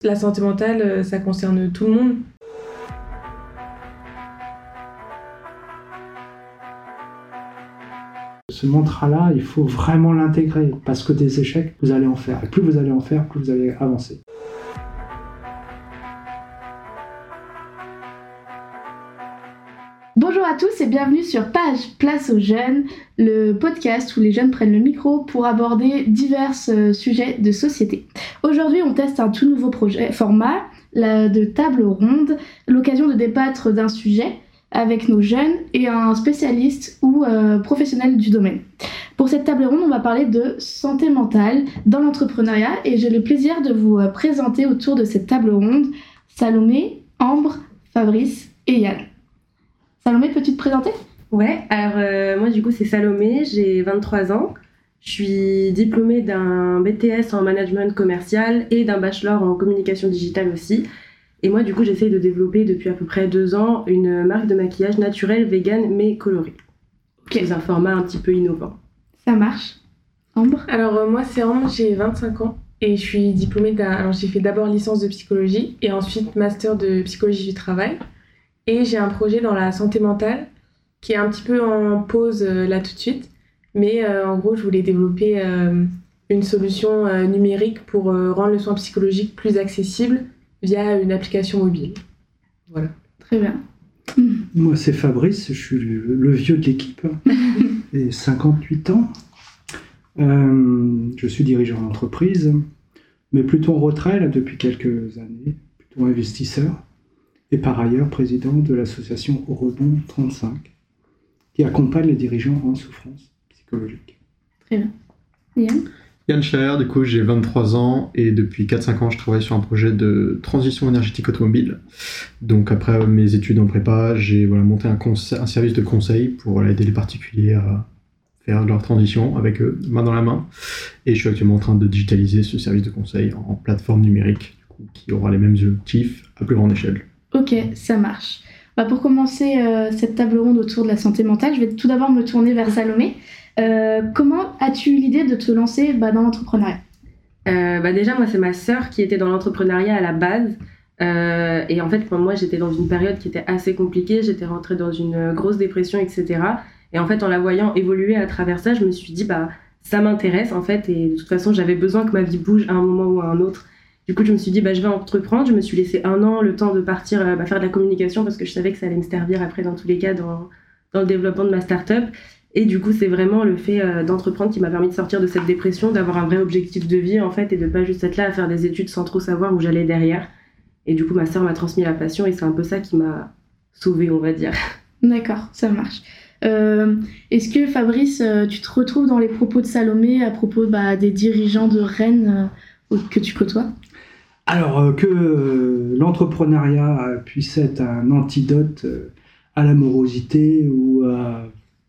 La santé mentale, ça concerne tout le monde. Ce mantra-là, il faut vraiment l'intégrer, parce que des échecs, vous allez en faire. Et plus vous allez en faire, plus vous allez avancer. Bonjour à tous et bienvenue sur Page Place aux Jeunes, le podcast où les jeunes prennent le micro pour aborder divers sujets de société. Aujourd'hui, on teste un tout nouveau format de table ronde, l'occasion de débattre d'un sujet avec nos jeunes et un spécialiste ou professionnel du domaine. Pour cette table ronde, on va parler de santé mentale dans l'entrepreneuriat et j'ai le plaisir de vous présenter autour de cette table ronde Salomé, Ambre, Fabrice et Yann. Salomé, peux-tu te présenter ? Ouais, alors moi du coup c'est Salomé, j'ai 23 ans. Je suis diplômée d'un BTS en management commercial et d'un bachelor en communication digitale aussi. Et moi du coup j'essaye de développer depuis à peu près 2 ans une marque de maquillage naturel, vegan mais coloré. Okay. C'est un format un petit peu innovant. Ça marche. Ambre ? Alors moi c'est Ambre, j'ai 25 ans et je suis diplômée Alors j'ai fait d'abord licence de psychologie et ensuite master de psychologie du travail. Et j'ai un projet dans la santé mentale qui est un petit peu en pause là tout de suite. Mais en gros, je voulais développer une solution numérique pour rendre le soin psychologique plus accessible via une application mobile. Voilà. Très bien. Moi, c'est Fabrice, je suis le vieux de l'équipe. J'ai 58 ans. Je suis dirigeant d'entreprise, mais plutôt en retrait là, depuis quelques années, plutôt investisseur. Et par ailleurs président de l'association Au Rebond 35, qui accompagne les dirigeants en souffrance psychologique. Très bien. Yann ? Yann Schlaer, du coup j'ai 23 ans et depuis 4-5 ans je travaille sur un projet de transition énergétique automobile. Donc après mes études en prépa, j'ai monté un service de conseil pour aider les particuliers à faire leur transition avec eux, main dans la main. Et je suis actuellement en train de digitaliser ce service de conseil en plateforme numérique, du coup, qui aura les mêmes objectifs à plus grande échelle. Ok, ça marche. Pour commencer cette table ronde autour de la santé mentale, je vais tout d'abord me tourner vers Salomé. Comment as-tu eu l'idée de te lancer dans l'entrepreneuriat ? Déjà, moi, c'est ma sœur qui était dans l'entrepreneuriat à la base. Et en fait, pour moi, j'étais dans une période qui était assez compliquée. J'étais rentrée dans une grosse dépression, etc. Et en fait, en la voyant évoluer à travers ça, je me suis dit, ça m'intéresse, en fait. Et de toute façon, j'avais besoin que ma vie bouge à un moment ou à un autre. Du coup, je me suis dit, je vais entreprendre. Je me suis laissé 1 an, le temps de partir faire de la communication parce que je savais que ça allait me servir après, dans tous les cas, dans le développement de ma start-up. Et du coup, c'est vraiment le fait d'entreprendre qui m'a permis de sortir de cette dépression, d'avoir un vrai objectif de vie, en fait, et de pas juste être là à faire des études sans trop savoir où j'allais derrière. Et du coup, ma sœur m'a transmis la passion et c'est un peu ça qui m'a sauvée, on va dire. D'accord, ça marche. Est-ce que, Fabrice, tu te retrouves dans les propos de Salomé à propos des dirigeants de Rennes que tu côtoies ? Alors que l'entrepreneuriat puisse être un antidote à la morosité ou à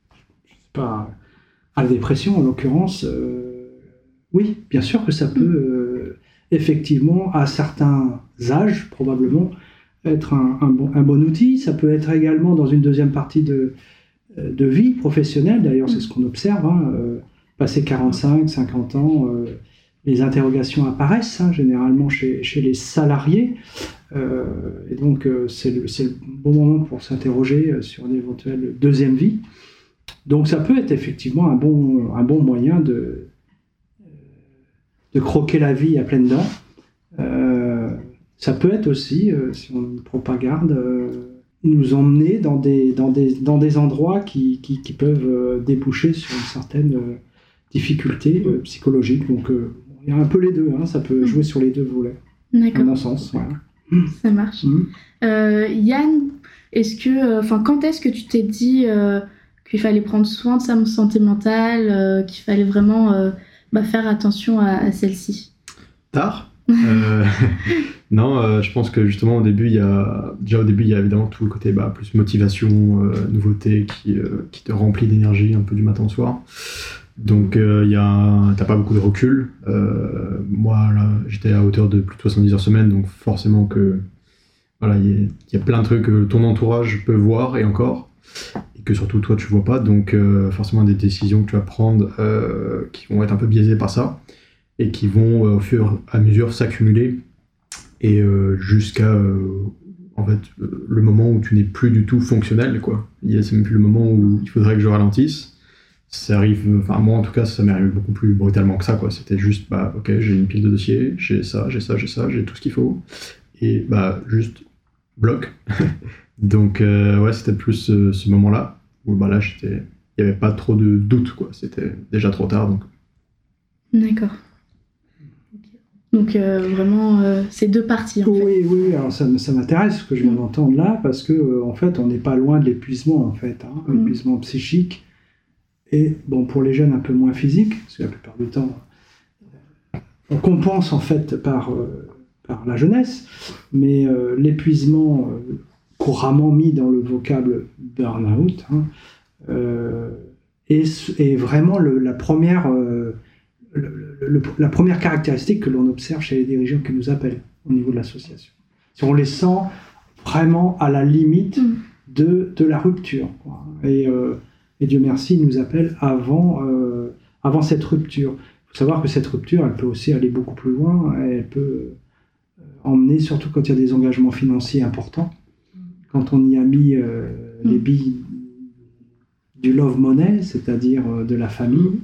la dépression en l'occurrence, oui, bien sûr que ça peut effectivement à certains âges probablement être un bon outil. Ça peut être également dans une deuxième partie de vie professionnelle, d'ailleurs c'est ce qu'on observe, passé 45, 50 ans, les interrogations apparaissent généralement chez les salariés, et donc c'est le bon moment pour s'interroger sur une éventuelle deuxième vie. Donc ça peut être effectivement un bon moyen de croquer la vie à pleines dents. Ça peut être aussi, si on ne prend pas garde, nous emmener dans des endroits qui peuvent déboucher sur une certaine difficulté psychologique. Donc il y a un peu les deux, ça peut jouer sur les deux volets. D'accord. À mon sens. Voilà. Ça marche. Yann, quand est-ce que tu t'es dit qu'il fallait prendre soin de sa santé mentale, qu'il fallait vraiment faire attention à celle-ci ? Tard. Non, je pense que justement au début il y a évidemment tout le côté plus motivation, nouveauté qui te remplit d'énergie un peu du matin au soir. Donc t'as pas beaucoup de recul. Moi là j'étais à hauteur de plus de 70 heures semaine, donc forcément que il y a plein de trucs que ton entourage peut voir et encore, et que surtout toi tu vois pas, donc forcément des décisions que tu vas prendre qui vont être un peu biaisées par ça et qui vont au fur et à mesure s'accumuler et jusqu'à en fait, le moment où tu n'es plus du tout fonctionnel, quoi. C'est même plus le moment où il faudrait que je ralentisse. Ça arrive, enfin moi en tout cas, ça m'est arrivé beaucoup plus brutalement que ça, quoi. C'était juste, ok, j'ai une pile de dossiers, j'ai ça, j'ai tout ce qu'il faut, et juste bloc. Donc ouais, c'était plus ce moment-là où là, il n'y avait pas trop de doute, quoi. C'était déjà trop tard, donc. D'accord. Donc vraiment, c'est deux parties en fait. Oui, alors ça m'intéresse ce que je viens d'entendre là, parce que en fait, on n'est pas loin de l'épuisement, en fait, l'épuisement psychique, et bon, pour les jeunes un peu moins physique, parce que la plupart du temps, on compense en fait par la jeunesse, mais l'épuisement couramment mis dans le vocable burn-out est vraiment la première caractéristique que l'on observe chez les dirigeants qui nous appellent au niveau de l'association. Si on les sent vraiment à la limite de la rupture, quoi. Et Dieu merci, ils nous appellent avant cette rupture. Il faut savoir que cette rupture, elle peut aussi aller beaucoup plus loin, et elle peut emmener, surtout quand il y a des engagements financiers importants, quand on y a mis les billes du love money, c'est-à-dire de la famille,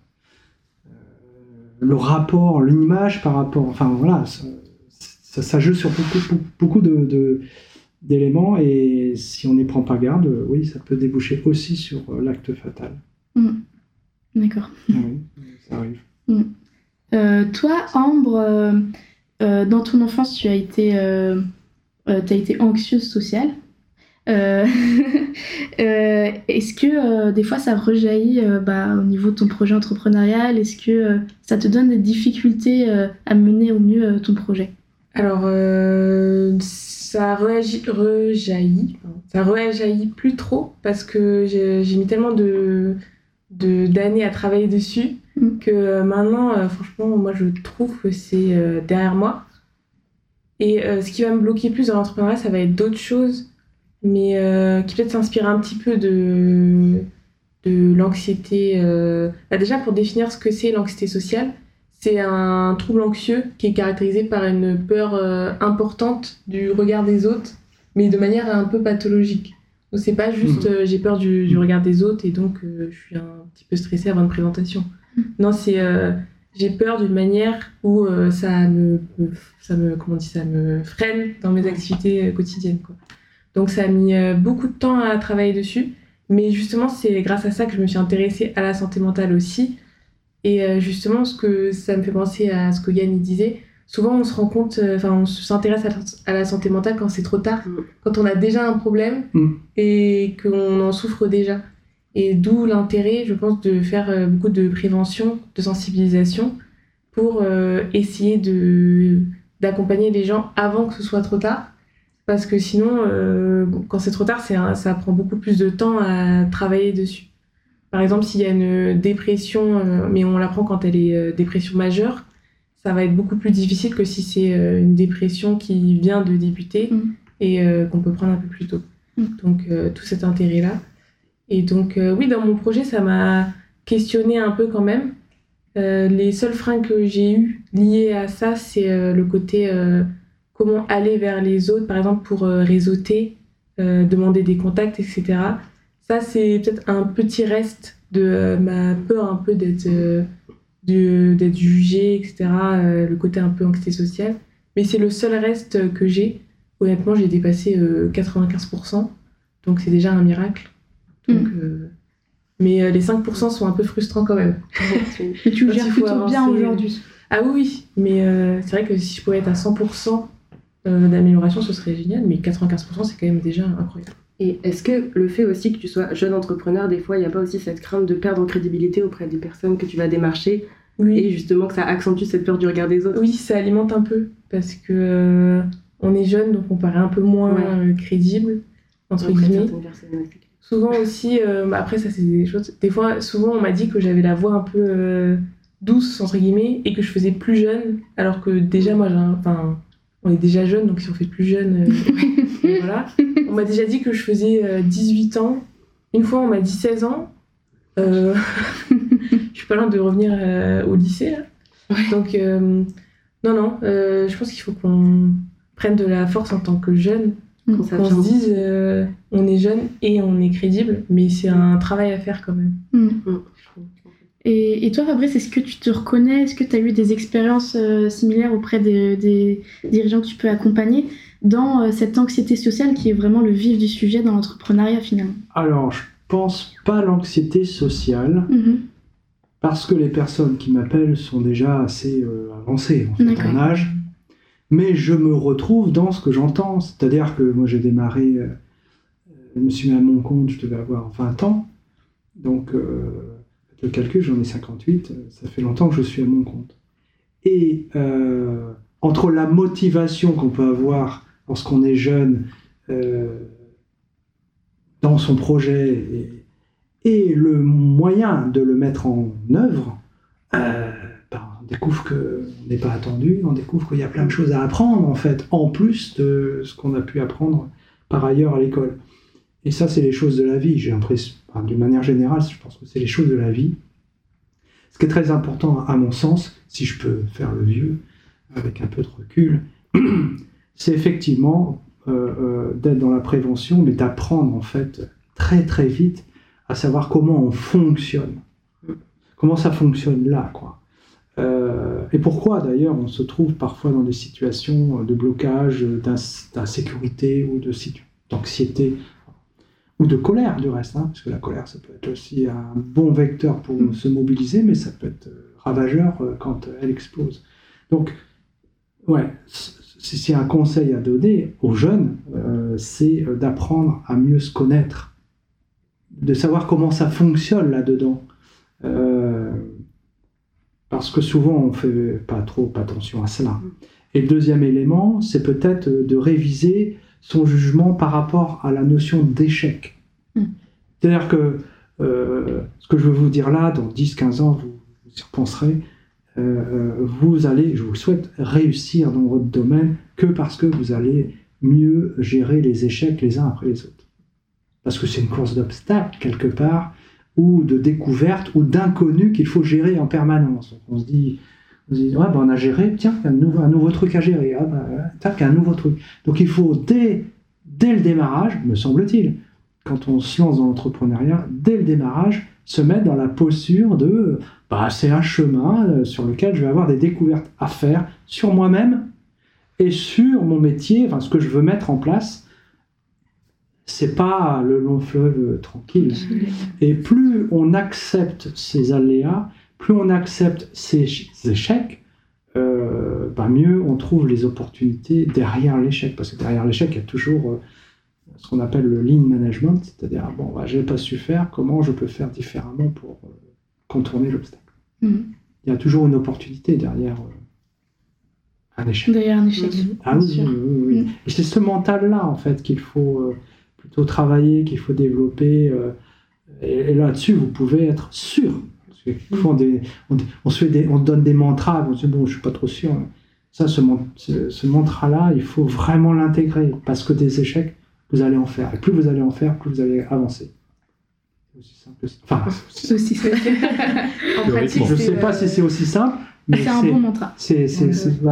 le rapport, l'image par rapport, enfin voilà, ça joue sur beaucoup d'éléments, et si on n'y prend pas garde, oui, ça peut déboucher aussi sur l'acte fatal. D'accord. Ah oui, ça arrive. Toi, Ambre, dans ton enfance, tu as été anxieuse sociale. Est-ce que des fois ça rejaillit au niveau de ton projet entrepreneurial? Est-ce que ça te donne des difficultés à mener au mieux ton projet? Alors, ça rejaillit plus trop, parce que j'ai mis tellement d'années à travailler dessus que maintenant, franchement, moi je trouve que c'est derrière moi. Et ce qui va me bloquer plus dans l'entrepreneuriat, ça va être d'autres choses, mais qui peut-être s'inspire un petit peu de l'anxiété. Déjà, pour définir ce que c'est l'anxiété sociale, c'est un trouble anxieux qui est caractérisé par une peur importante du regard des autres, mais de manière un peu pathologique. Donc c'est pas juste j'ai peur du regard des autres et donc je suis un petit peu stressée avant une présentation. Non, c'est j'ai peur d'une manière où ça me freine dans mes activités quotidiennes, quoi. Donc ça a mis beaucoup de temps à travailler dessus, mais justement c'est grâce à ça que je me suis intéressée à la santé mentale aussi. Et justement, ce que ça me fait penser à ce que Yann disait, souvent on se rend compte, on s'intéresse à la santé mentale quand c'est trop tard, quand on a déjà un problème et qu'on en souffre déjà. Et d'où l'intérêt, je pense, de faire beaucoup de prévention, de sensibilisation pour essayer d'accompagner les gens avant que ce soit trop tard. Parce que sinon, quand c'est trop tard, ça prend beaucoup plus de temps à travailler dessus. Par exemple, s'il y a une dépression, mais on l'apprend quand elle est dépression majeure, ça va être beaucoup plus difficile que si c'est une dépression qui vient de débuter et qu'on peut prendre un peu plus tôt. Donc, tout cet intérêt-là. Et donc, oui, dans mon projet, ça m'a questionné un peu quand même. Les seuls freins que j'ai eus liés à ça, c'est le côté comment aller vers les autres, par exemple pour réseauter, demander des contacts, etc. Ça, c'est peut-être un petit reste de ma peur un peu d'être jugée, etc. Le côté un peu anxiété sociale. Mais c'est le seul reste que j'ai. Honnêtement, j'ai dépassé 95%. Donc, c'est déjà un miracle. Donc, mais les 5% sont un peu frustrants quand même. Mais tu le gères plutôt bien aujourd'hui. Ah oui, mais c'est vrai que si je pouvais être à 100% d'amélioration, ce serait génial. Mais 95%, c'est quand même déjà incroyable. Et est-ce que le fait aussi que tu sois jeune entrepreneur, des fois, il n'y a pas aussi cette crainte de perdre en crédibilité auprès des personnes que tu vas démarcher, et justement que ça accentue cette peur du regard des autres? Oui, ça alimente un peu, parce que on est jeune, donc on paraît un peu moins crédible, entre guillemets. Souvent aussi, après ça c'est des choses, des fois, souvent on m'a dit que j'avais la voix un peu douce, entre guillemets, et que je faisais plus jeune, alors que déjà moi, on est déjà jeune, donc si on fait plus jeune, voilà. On m'a déjà dit que je faisais 18 ans. Une fois, on m'a dit 16 ans. Je suis pas loin de revenir au lycée, là. Donc, non, je pense qu'il faut qu'on prenne de la force en tant que jeune, qu'on se dise on est jeune et on est crédible, mais c'est un travail à faire quand même. Et toi, Fabrice, est-ce que tu te reconnais? Est-ce que tu as eu des expériences similaires auprès des dirigeants que tu peux accompagner dans cette anxiété sociale qui est vraiment le vif du sujet dans l'entrepreneuriat finalement? Alors, je pense pas à l'anxiété sociale, parce que les personnes qui m'appellent sont déjà assez avancées en âge, mais je me retrouve dans ce que j'entends. C'est-à-dire que moi j'ai démarré, je me suis mis à mon compte, je devais avoir 20 ans, donc le calcul, j'en ai 58, ça fait longtemps que je suis à mon compte. Et entre la motivation qu'on peut avoir lorsqu'on est jeune dans son projet et le moyen de le mettre en œuvre, on découvre qu'on n'est pas attendu, on découvre qu'il y a plein de choses à apprendre en fait, en plus de ce qu'on a pu apprendre par ailleurs à l'école. Et ça, c'est les choses de la vie, j'ai l'impression, d'une manière générale, je pense que c'est les choses de la vie. Ce qui est très important à mon sens, si je peux faire le vieux, avec un peu de recul, c'est effectivement d'être dans la prévention, mais d'apprendre en fait très très vite à savoir comment on fonctionne. Comment ça fonctionne là, quoi. Et pourquoi d'ailleurs on se trouve parfois dans des situations de blocage, d'insécurité ou d'anxiété ou de colère du reste, parce que la colère ça peut être aussi un bon vecteur pour se mobiliser, mais ça peut être ravageur quand elle explose. Donc, ouais, c'est un conseil à donner aux jeunes, c'est d'apprendre à mieux se connaître, de savoir comment ça fonctionne là-dedans. Parce que souvent on ne fait pas trop attention à cela. Et le deuxième élément, c'est peut-être de réviser son jugement par rapport à la notion d'échec. C'est-à-dire que ce que je veux vous dire là, dans 10-15 ans, vous y repenserez, vous allez, je vous le souhaite, réussir dans votre domaine que parce que vous allez mieux gérer les échecs les uns après les autres. Parce que c'est une course d'obstacles quelque part, ou de découverte, ou d'inconnu qu'il faut gérer en permanence. Donc on se dit ouais, on a géré, tiens, il y a un nouveau truc à gérer, tac, il y a un nouveau truc. Donc il faut, dès le démarrage, me semble-t-il, quand on se lance dans l'entrepreneuriat, dès le démarrage, se mettre dans la posture de c'est un chemin sur lequel je vais avoir des découvertes à faire sur moi-même et sur mon métier, enfin ce que je veux mettre en place. C'est pas le long fleuve tranquille. Et plus on accepte ces aléas, plus on accepte ces échecs, mieux on trouve les opportunités derrière l'échec. Parce que derrière l'échec, il y a toujours ce qu'on appelle le lean management, c'est-à-dire, je n'ai pas su faire, comment je peux faire différemment pour contourner l'obstacle. Il y a toujours une opportunité derrière un échec. Derrière un échec. Ah oui. Et c'est ce mental-là, en fait, qu'il faut plutôt travailler, qu'il faut développer. Et là-dessus, vous pouvez être sûr. Parce que parfois, on donne des mantras, on se dit, je ne suis pas trop sûr. Ça, ce mantra-là, il faut vraiment l'intégrer. Parce que des échecs, vous allez en faire. Et plus vous allez en faire, plus vous allez avancer. C'est aussi simple. C'est aussi simple. En pratique, je ne sais pas si c'est aussi simple. Mais c'est un bon mantra. Oui. Ça,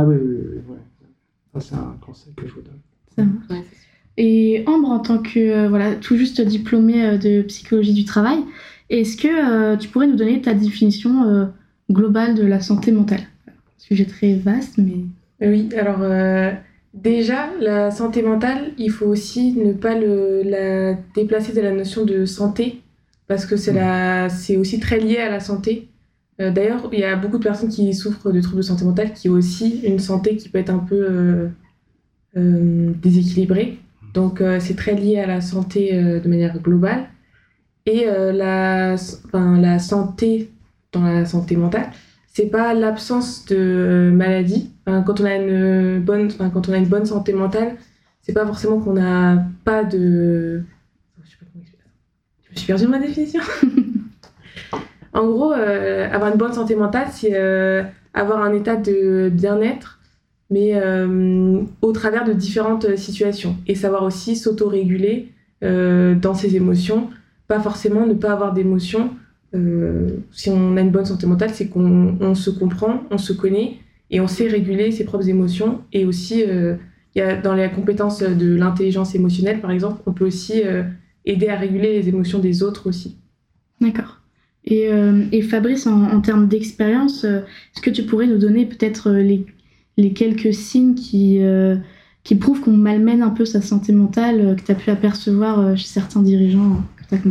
c'est un conseil que je vous donne. Ça marche. Et Ambre, en tant que tout juste diplômée de psychologie du travail, est-ce que tu pourrais nous donner ta définition globale de la santé mentale? Sujet très vaste, mais... Oui, alors déjà, la santé mentale, il faut aussi ne pas la déplacer de la notion de santé, parce que c'est aussi très lié à la santé. D'ailleurs, il y a beaucoup de personnes qui souffrent de troubles de santé mentale qui ont aussi une santé qui peut être un peu déséquilibrée. Donc, c'est très lié à la santé de manière globale. Et la santé, dans la santé mentale, c'est pas l'absence de maladie. Quand on a une bonne santé mentale, c'est pas forcément qu'on n'a pas de... Je sais pas comment expliquer ça. Je me suis perdue dans ma définition. En gros, avoir une bonne santé mentale, c'est avoir un état de bien-être, mais au travers de différentes situations. Et savoir aussi s'autoréguler dans ses émotions. Pas forcément ne pas avoir d'émotions. Si on a une bonne santé mentale, c'est qu'on se comprend, on se connaît et on sait réguler ses propres émotions. Et aussi, il il y a dans les compétences de l'intelligence émotionnelle, par exemple, on peut aussi aider à réguler les émotions des autres aussi. D'accord. Et Fabrice, en termes d'expérience, est-ce que tu pourrais nous donner peut-être les quelques signes qui prouvent qu'on malmène un peu sa santé mentale, que tu as pu apercevoir chez certains dirigeants que tu accompagnes ?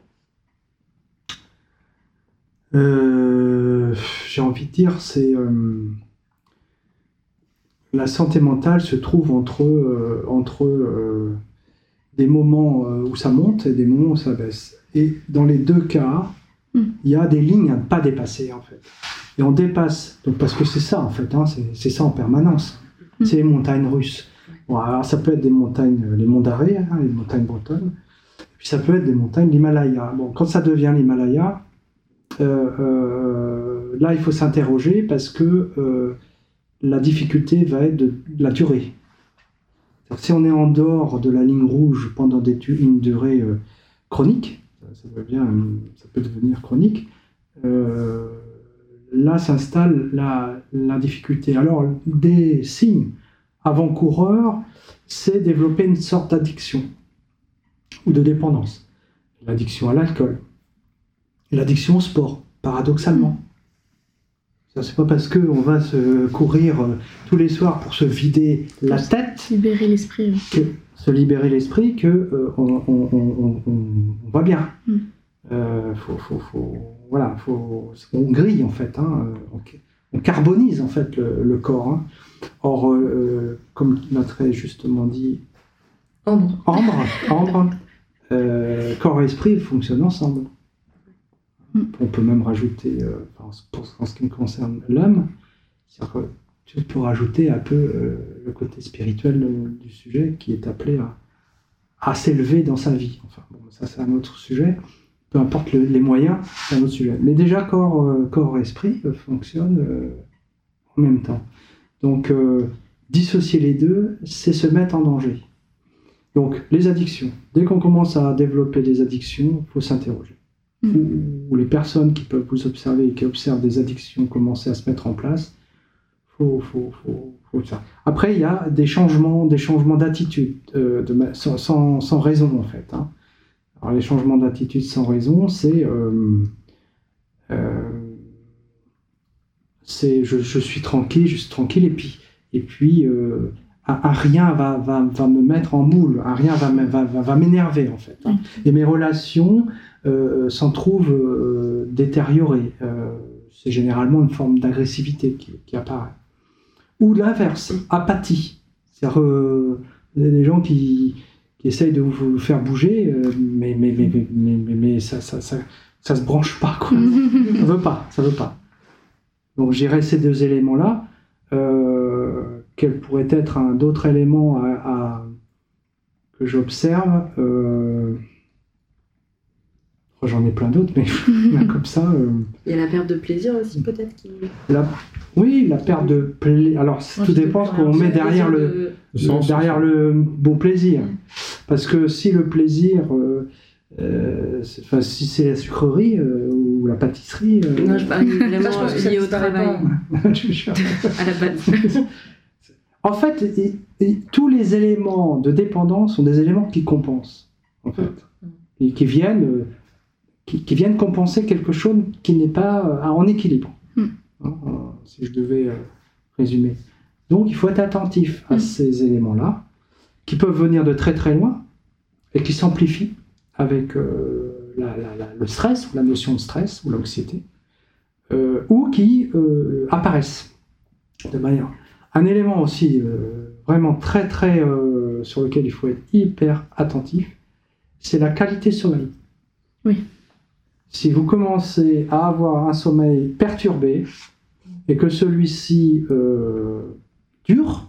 J'ai envie de dire, c'est la santé mentale se trouve entre des moments où ça monte et des moments où ça baisse. Et dans les deux cas, il y a des lignes à ne pas dépasser, en fait. Et on dépasse, donc parce que c'est ça, en fait, hein, c'est ça en permanence. C'est les montagnes russes. Bon, alors ça peut être des montagnes, les monts d'Arrée, hein, les montagnes bretonnes, et puis ça peut être des montagnes, l'Himalaya. Bon, quand ça devient l'Himalaya, là, il faut s'interroger parce que la difficulté va être de la durée. Si on est en dehors de la ligne rouge pendant une durée chronique, ça peut devenir chronique, là s'installe la difficulté. Alors, des signes avant-coureurs, c'est développer une sorte d'addiction ou de dépendance. L'addiction à l'alcool, l'addiction au sport, paradoxalement. Ça, c'est pas parce qu'on va se courir tous les soirs pour se vider la tête, libérer l'esprit, se libérer l'esprit, que on va bien. On grille en fait, hein, on carbonise en fait le corps. Hein. Or, comme l'a très justement dit Ambre, corps et esprit fonctionnent ensemble. On peut même rajouter, en ce qui me concerne l'âme, c'est-à-dire que tu peux rajouter un peu le côté spirituel du sujet qui est appelé à s'élever dans sa vie. Enfin, bon, ça c'est un autre sujet. Peu importe les moyens, c'est un autre sujet. Mais déjà, corps et esprit fonctionnent en même temps. Donc, dissocier les deux, c'est se mettre en danger. Donc, les addictions. Dès qu'on commence à développer des addictions, il faut s'interroger. Ou les personnes qui peuvent vous observer et qui observent des addictions commencer à se mettre en place, faut ça. Après, il y a des changements d'attitude sans raison en fait. Hein. Alors les changements d'attitude sans raison, c'est je suis tranquille, et puis un rien va me mettre en moule, un rien va m'énerver en fait. Hein. Et mes relations s'en trouvent détériorées. C'est généralement une forme d'agressivité qui apparaît. Ou l'inverse, apathie. C'est-à-dire des gens qui essayent de vous faire bouger, mais ça se branche pas, quoi. Ça veut pas. Donc j'irai ces deux éléments-là. Quels pourraient être d'autres éléments que j'observe. J'en ai plein d'autres, mais comme ça... Il y a la perte de plaisir aussi, peut-être Oui, la perte de plaisir. Alors, tout dépend de ce qu'on met derrière le beau plaisir. Parce que si le plaisir... si c'est la sucrerie ou la pâtisserie... Non, je parle vraiment lié au travail. À la base. En fait, tous les éléments de dépendance sont des éléments qui compensent, en fait. Et qui viennent compenser quelque chose qui n'est pas en équilibre. Si je devais résumer. Donc, il faut être attentif à ces éléments-là, qui peuvent venir de très très loin, et qui s'amplifient avec le stress, ou la notion de stress, ou l'anxiété, ou qui apparaissent de manière... Un élément aussi vraiment très très sur lequel il faut être hyper attentif, c'est la qualité de sommeil. Oui. Si vous commencez à avoir un sommeil perturbé et que celui-ci dure,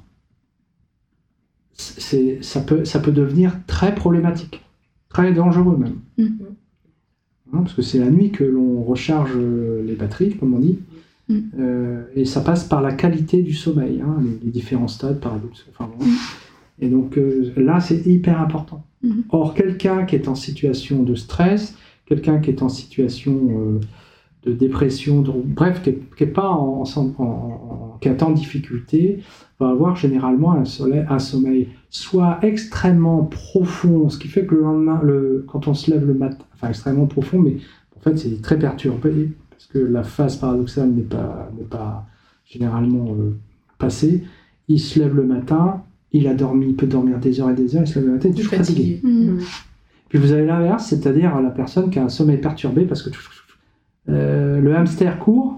ça peut devenir très problématique, très dangereux même. Parce que c'est la nuit que l'on recharge les batteries, comme on dit, et ça passe par la qualité du sommeil, hein, les différents stades paradoxaux. Enfin, bon. Et donc là, c'est hyper important. Or, quelqu'un qui est en situation de stress, quelqu'un qui est en situation de dépression, bref, qui n'est pas en qui est en difficulté va avoir généralement un sommeil soit extrêmement profond, ce qui fait que le lendemain, quand on se lève le matin, enfin extrêmement profond, mais en fait c'est très perturbé, parce que la phase paradoxale n'est pas généralement passée. Il se lève le matin, il peut dormir des heures et des heures, il se lève le matin, il est toujours fatigué. Puis vous avez l'inverse, c'est-à-dire la personne qui a un sommeil perturbé parce que le hamster court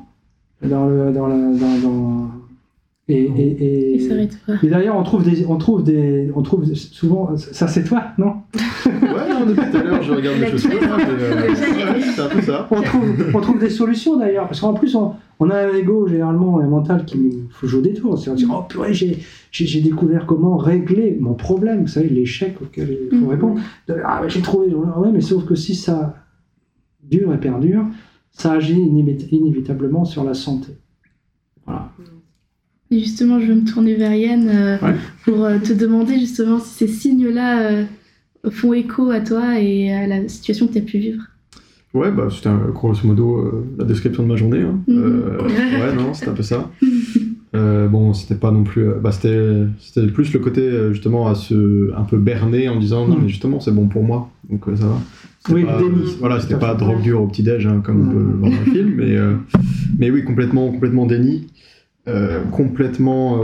Il s'arrête pas. et d'ailleurs on trouve souvent, ça c'est toi, non? Ouais, non, depuis tout à l'heure, je regarde les choses. C'est un peu ça. On trouve des solutions d'ailleurs, parce qu'en plus on a un ego généralement, un mental qui nous faut jouer des tours. C'est-à-dire, oh purée, j'ai découvert comment régler mon problème, vous savez, l'échec auquel il faut répondre. Ah, j'ai trouvé, ouais, mais sauf que si ça dure et perdure, ça agit inévitablement sur la santé. Voilà. Et justement, je vais me tourner vers Yann pour te demander justement si ces signes-là font écho à toi et à la situation que tu as pu vivre. Ouais, bah c'était grosso modo la description de ma journée. Hein. Ouais, non, c'était un peu ça. Bon, c'était pas non plus... c'était plus le côté justement un peu berné en disant non mais justement c'est bon pour moi, donc ça va. Oui, pas, déni. Voilà, c'était pas drogue dure au petit-déj hein, comme on peut le voir dans le film, mais oui, complètement déni. Complètement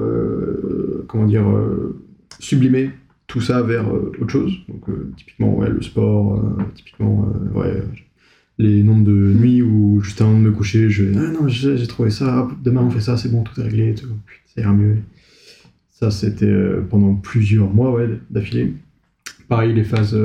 sublimé tout ça vers autre chose, donc typiquement le sport, typiquement les nombres de nuits où juste avant de me coucher j'ai trouvé ça, demain on fait ça, c'est bon, tout est réglé, tout, ça ira mieux. Ça c'était pendant plusieurs mois d'affilée. Pareil, les phases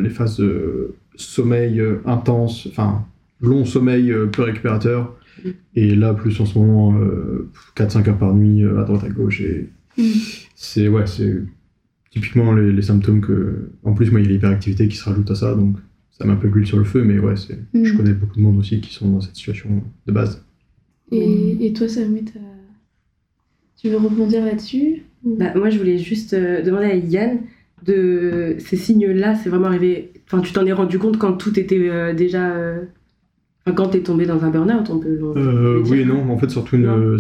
sommeil intense, enfin long sommeil peu récupérateur. Et là, plus en ce moment, 4-5 heures par nuit, à droite, à gauche. Et c'est typiquement les symptômes que... En plus, moi, il y a l'hyperactivité qui se rajoute à ça, donc ça met un peu d'huile sur le feu, mais ouais, je connais beaucoup de monde aussi qui sont dans cette situation de base. Et toi, Salomé, tu veux rebondir là-dessus Moi, je voulais juste demander à Yann, de ces signes-là, c'est vraiment arrivé... Enfin, tu t'en es rendu compte quand tout était déjà... Enfin, quand t'es tombé dans un burn-out, on peut le dire. Oui et non, en fait surtout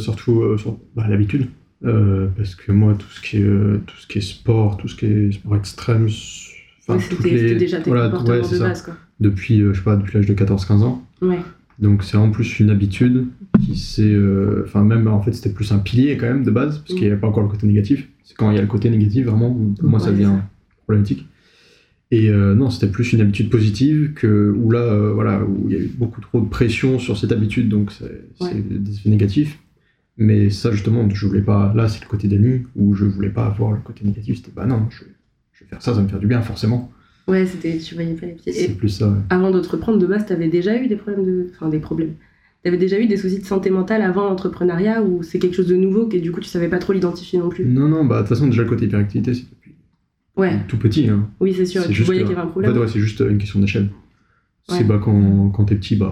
l'habitude, parce que moi tout ce qui est sport, tout ce qui est sport extrême, c'était déjà tes comportements de base quoi. Depuis depuis l'âge de 14-15 ans. Ouais. Donc c'est en plus une habitude qui s'est, même en fait c'était plus un pilier quand même de base, parce qu'il n'y a pas encore le côté négatif. C'est quand il y a le côté négatif vraiment, pour moi ça devient problématique. Et non, c'était plus une habitude positive où il y a eu beaucoup trop de pression sur cette habitude, donc c'est des effets négatifs. Mais ça, justement, je voulais pas. Là, c'est le côté déni, où je voulais pas avoir le côté négatif. C'était non, je vais faire ça, ça va me faire du bien, forcément. Ouais, tu voyais pas les pieds. C'est plus ça. Ouais. Avant d'entreprendre, de base, t'avais déjà eu des problèmes. T'avais déjà eu des soucis de santé mentale avant l'entrepreneuriat, ou c'est quelque chose de nouveau et du coup tu savais pas trop l'identifier non plus? Non, de toute façon, déjà le côté hyperactivité, c'est tout petit. Hein. Oui, c'est sûr, tu voyais qu'il y avait un problème. En fait, c'est juste une question d'échelle. C'est quand t'es petit,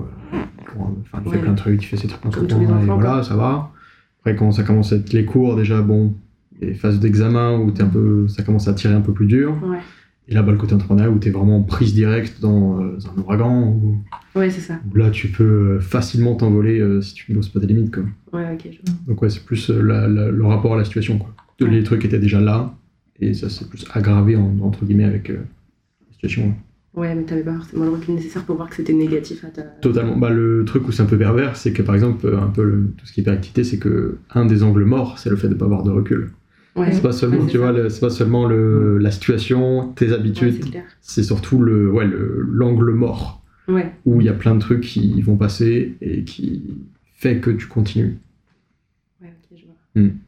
tu fais plein de trucs, tu fais ces trucs en tout temps, et voilà, ça va. Après, quand ça commence à être les cours, déjà, les phases d'examen où ça commence à tirer un peu plus dur. Ouais. Et là, le côté entrepreneurial où t'es vraiment prise directe dans un ouragan. Ouais, c'est ça. Où là, tu peux facilement t'envoler si tu ne bosses pas tes limites, quoi. Ouais, ok, je vois. Donc, c'est plus le rapport à la situation, quoi. Les trucs étaient déjà là. Et ça s'est plus aggravé, entre guillemets, avec la situation. Ouais, mais t'avais pas forcément le recul nécessaire pour voir que c'était négatif à ta... Totalement. Le truc où c'est un peu pervers, c'est que, par exemple, tout ce qui est hyperactivité, c'est qu'un des angles morts, c'est le fait de ne pas avoir de recul. Ouais. C'est pas seulement, c'est pas seulement la situation, tes habitudes, c'est surtout l'angle mort. Ouais. Où il y a plein de trucs qui vont passer et qui fait que tu continues. Ouais, ok, je vois.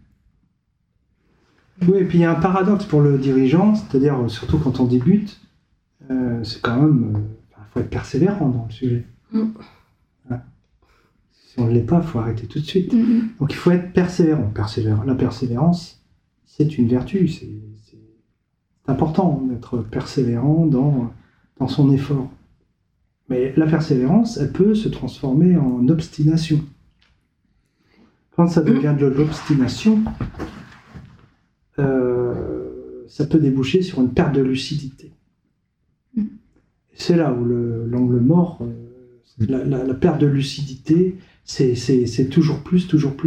Oui, et puis il y a un paradoxe pour le dirigeant, c'est-à-dire surtout quand on débute, c'est quand même, faut être persévérant dans le sujet. Voilà. Si on ne l'est pas, il faut arrêter tout de suite. Donc il faut être persévérant. La persévérance, c'est une vertu, c'est important d'être persévérant dans son effort. Mais la persévérance, elle peut se transformer en obstination. Quand ça devient de l'obstination, ça peut déboucher sur une perte de lucidité. C'est là où l'angle mort, la perte de lucidité c'est toujours plus.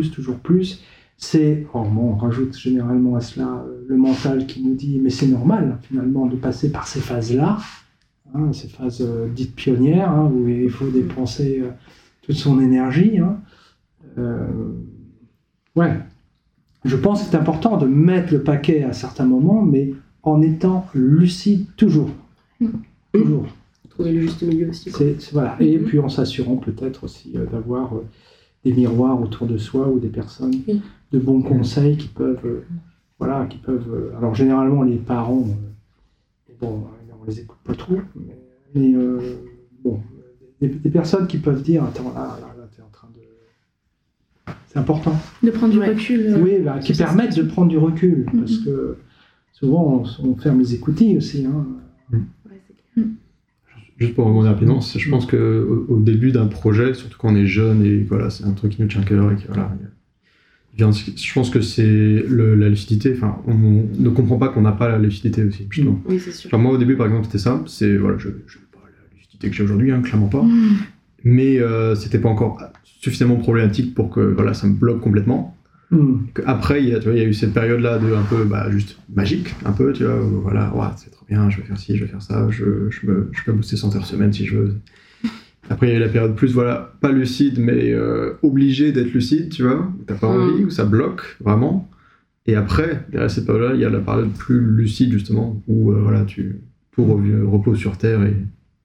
On rajoute généralement à cela le mental qui nous dit mais c'est normal finalement de passer par ces phases-là, hein, ces phases dites pionnières, hein, où il faut dépenser toute son énergie. Hein. Je pense que c'est important de mettre le paquet à certains moments, mais en étant lucide toujours. Toujours. Trouver le juste milieu aussi. Voilà. Et puis en s'assurant peut-être aussi d'avoir des miroirs autour de soi ou des personnes de bons conseils qui peuvent. Alors généralement les parents, on les écoute pas trop, mais des personnes qui peuvent dire attends là t'es en train de. C'est important. De prendre du recul. Oui, qui permettent de prendre du recul, parce que souvent on ferme les écoutilles aussi. Hein. Juste pour rebondir rapidement, je pense qu'au début d'un projet, surtout quand on est jeune et voilà, c'est un truc qui nous tient à cœur et je pense que c'est la lucidité. Enfin, on ne comprend pas qu'on n'a pas la lucidité aussi. Justement. Oui, c'est sûr. Enfin, moi, au début, par exemple, c'était ça. Je n'ai pas la lucidité que j'ai aujourd'hui, hein, clairement pas. Mais c'était pas encore suffisamment problématique pour que ça me bloque complètement. Après, il y a eu cette période-là de un peu juste magique, un peu, tu vois, c'est trop bien, je vais faire ci, je vais faire ça, je peux booster 100 heures semaine si je veux. Après, il y a eu la période plus, pas lucide, mais obligé d'être lucide, tu vois, où t'as pas envie, où ça bloque, vraiment. Et après, derrière cette période-là, il y a la période plus lucide, justement, où tout repose sur terre et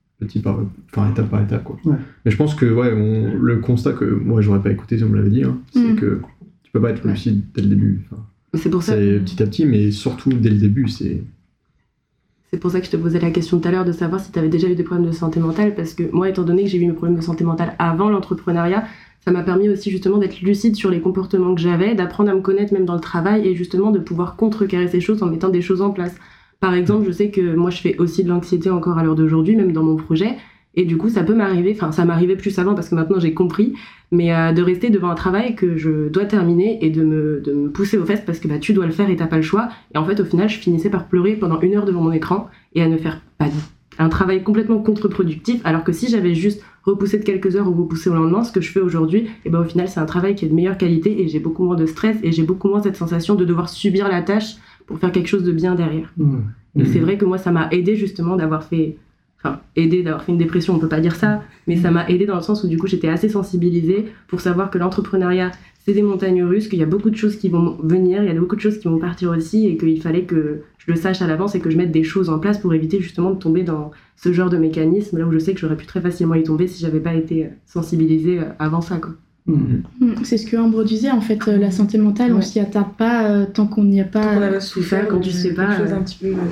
étape par étape, quoi. Ouais. Mais je pense que, le constat que moi, j'aurais pas écouté si on me l'avait dit, hein, c'est que tu peux pas être lucide dès le début. C'est pour ça. C'est petit à petit, mais surtout dès le début, c'est pour ça que je te posais la question tout à l'heure de savoir si tu avais déjà eu des problèmes de santé mentale, parce que moi, étant donné que j'ai eu mes problèmes de santé mentale avant l'entrepreneuriat, ça m'a permis aussi justement d'être lucide sur les comportements que j'avais, d'apprendre à me connaître même dans le travail et justement de pouvoir contrecarrer ces choses en mettant des choses en place. Par exemple, je sais que moi, je fais aussi de l'anxiété encore à l'heure d'aujourd'hui, même dans mon projet. Et du coup, ça peut m'arriver, ça m'arrivait plus avant parce que maintenant j'ai compris, mais de rester devant un travail que je dois terminer et de me pousser aux fesses parce que tu dois le faire et t'as pas le choix. Et en fait, au final, je finissais par pleurer pendant 1 heure devant mon écran et à ne faire un travail complètement contre-productif, alors que si j'avais juste repoussé de quelques heures ou repoussé au lendemain, ce que je fais aujourd'hui, et au final, c'est un travail qui est de meilleure qualité et j'ai beaucoup moins de stress et j'ai beaucoup moins cette sensation de devoir subir la tâche pour faire quelque chose de bien derrière. Et c'est vrai que moi, ça m'a aidé justement d'avoir fait une dépression, on peut pas dire ça, mais ça m'a aidé dans le sens où du coup j'étais assez sensibilisée pour savoir que l'entrepreneuriat c'est des montagnes russes, qu'il y a beaucoup de choses qui vont venir, il y a beaucoup de choses qui vont partir aussi et qu'il fallait que je le sache à l'avance et que je mette des choses en place pour éviter justement de tomber dans ce genre de mécanisme là où je sais que j'aurais pu très facilement y tomber si j'avais pas été sensibilisée avant ça, quoi. C'est ce que Ambre disait en fait, la santé mentale, on s'y attarde pas tant qu'on n'y a pas. Tant qu'on a souffert, quand tu sais pas. Un petit peu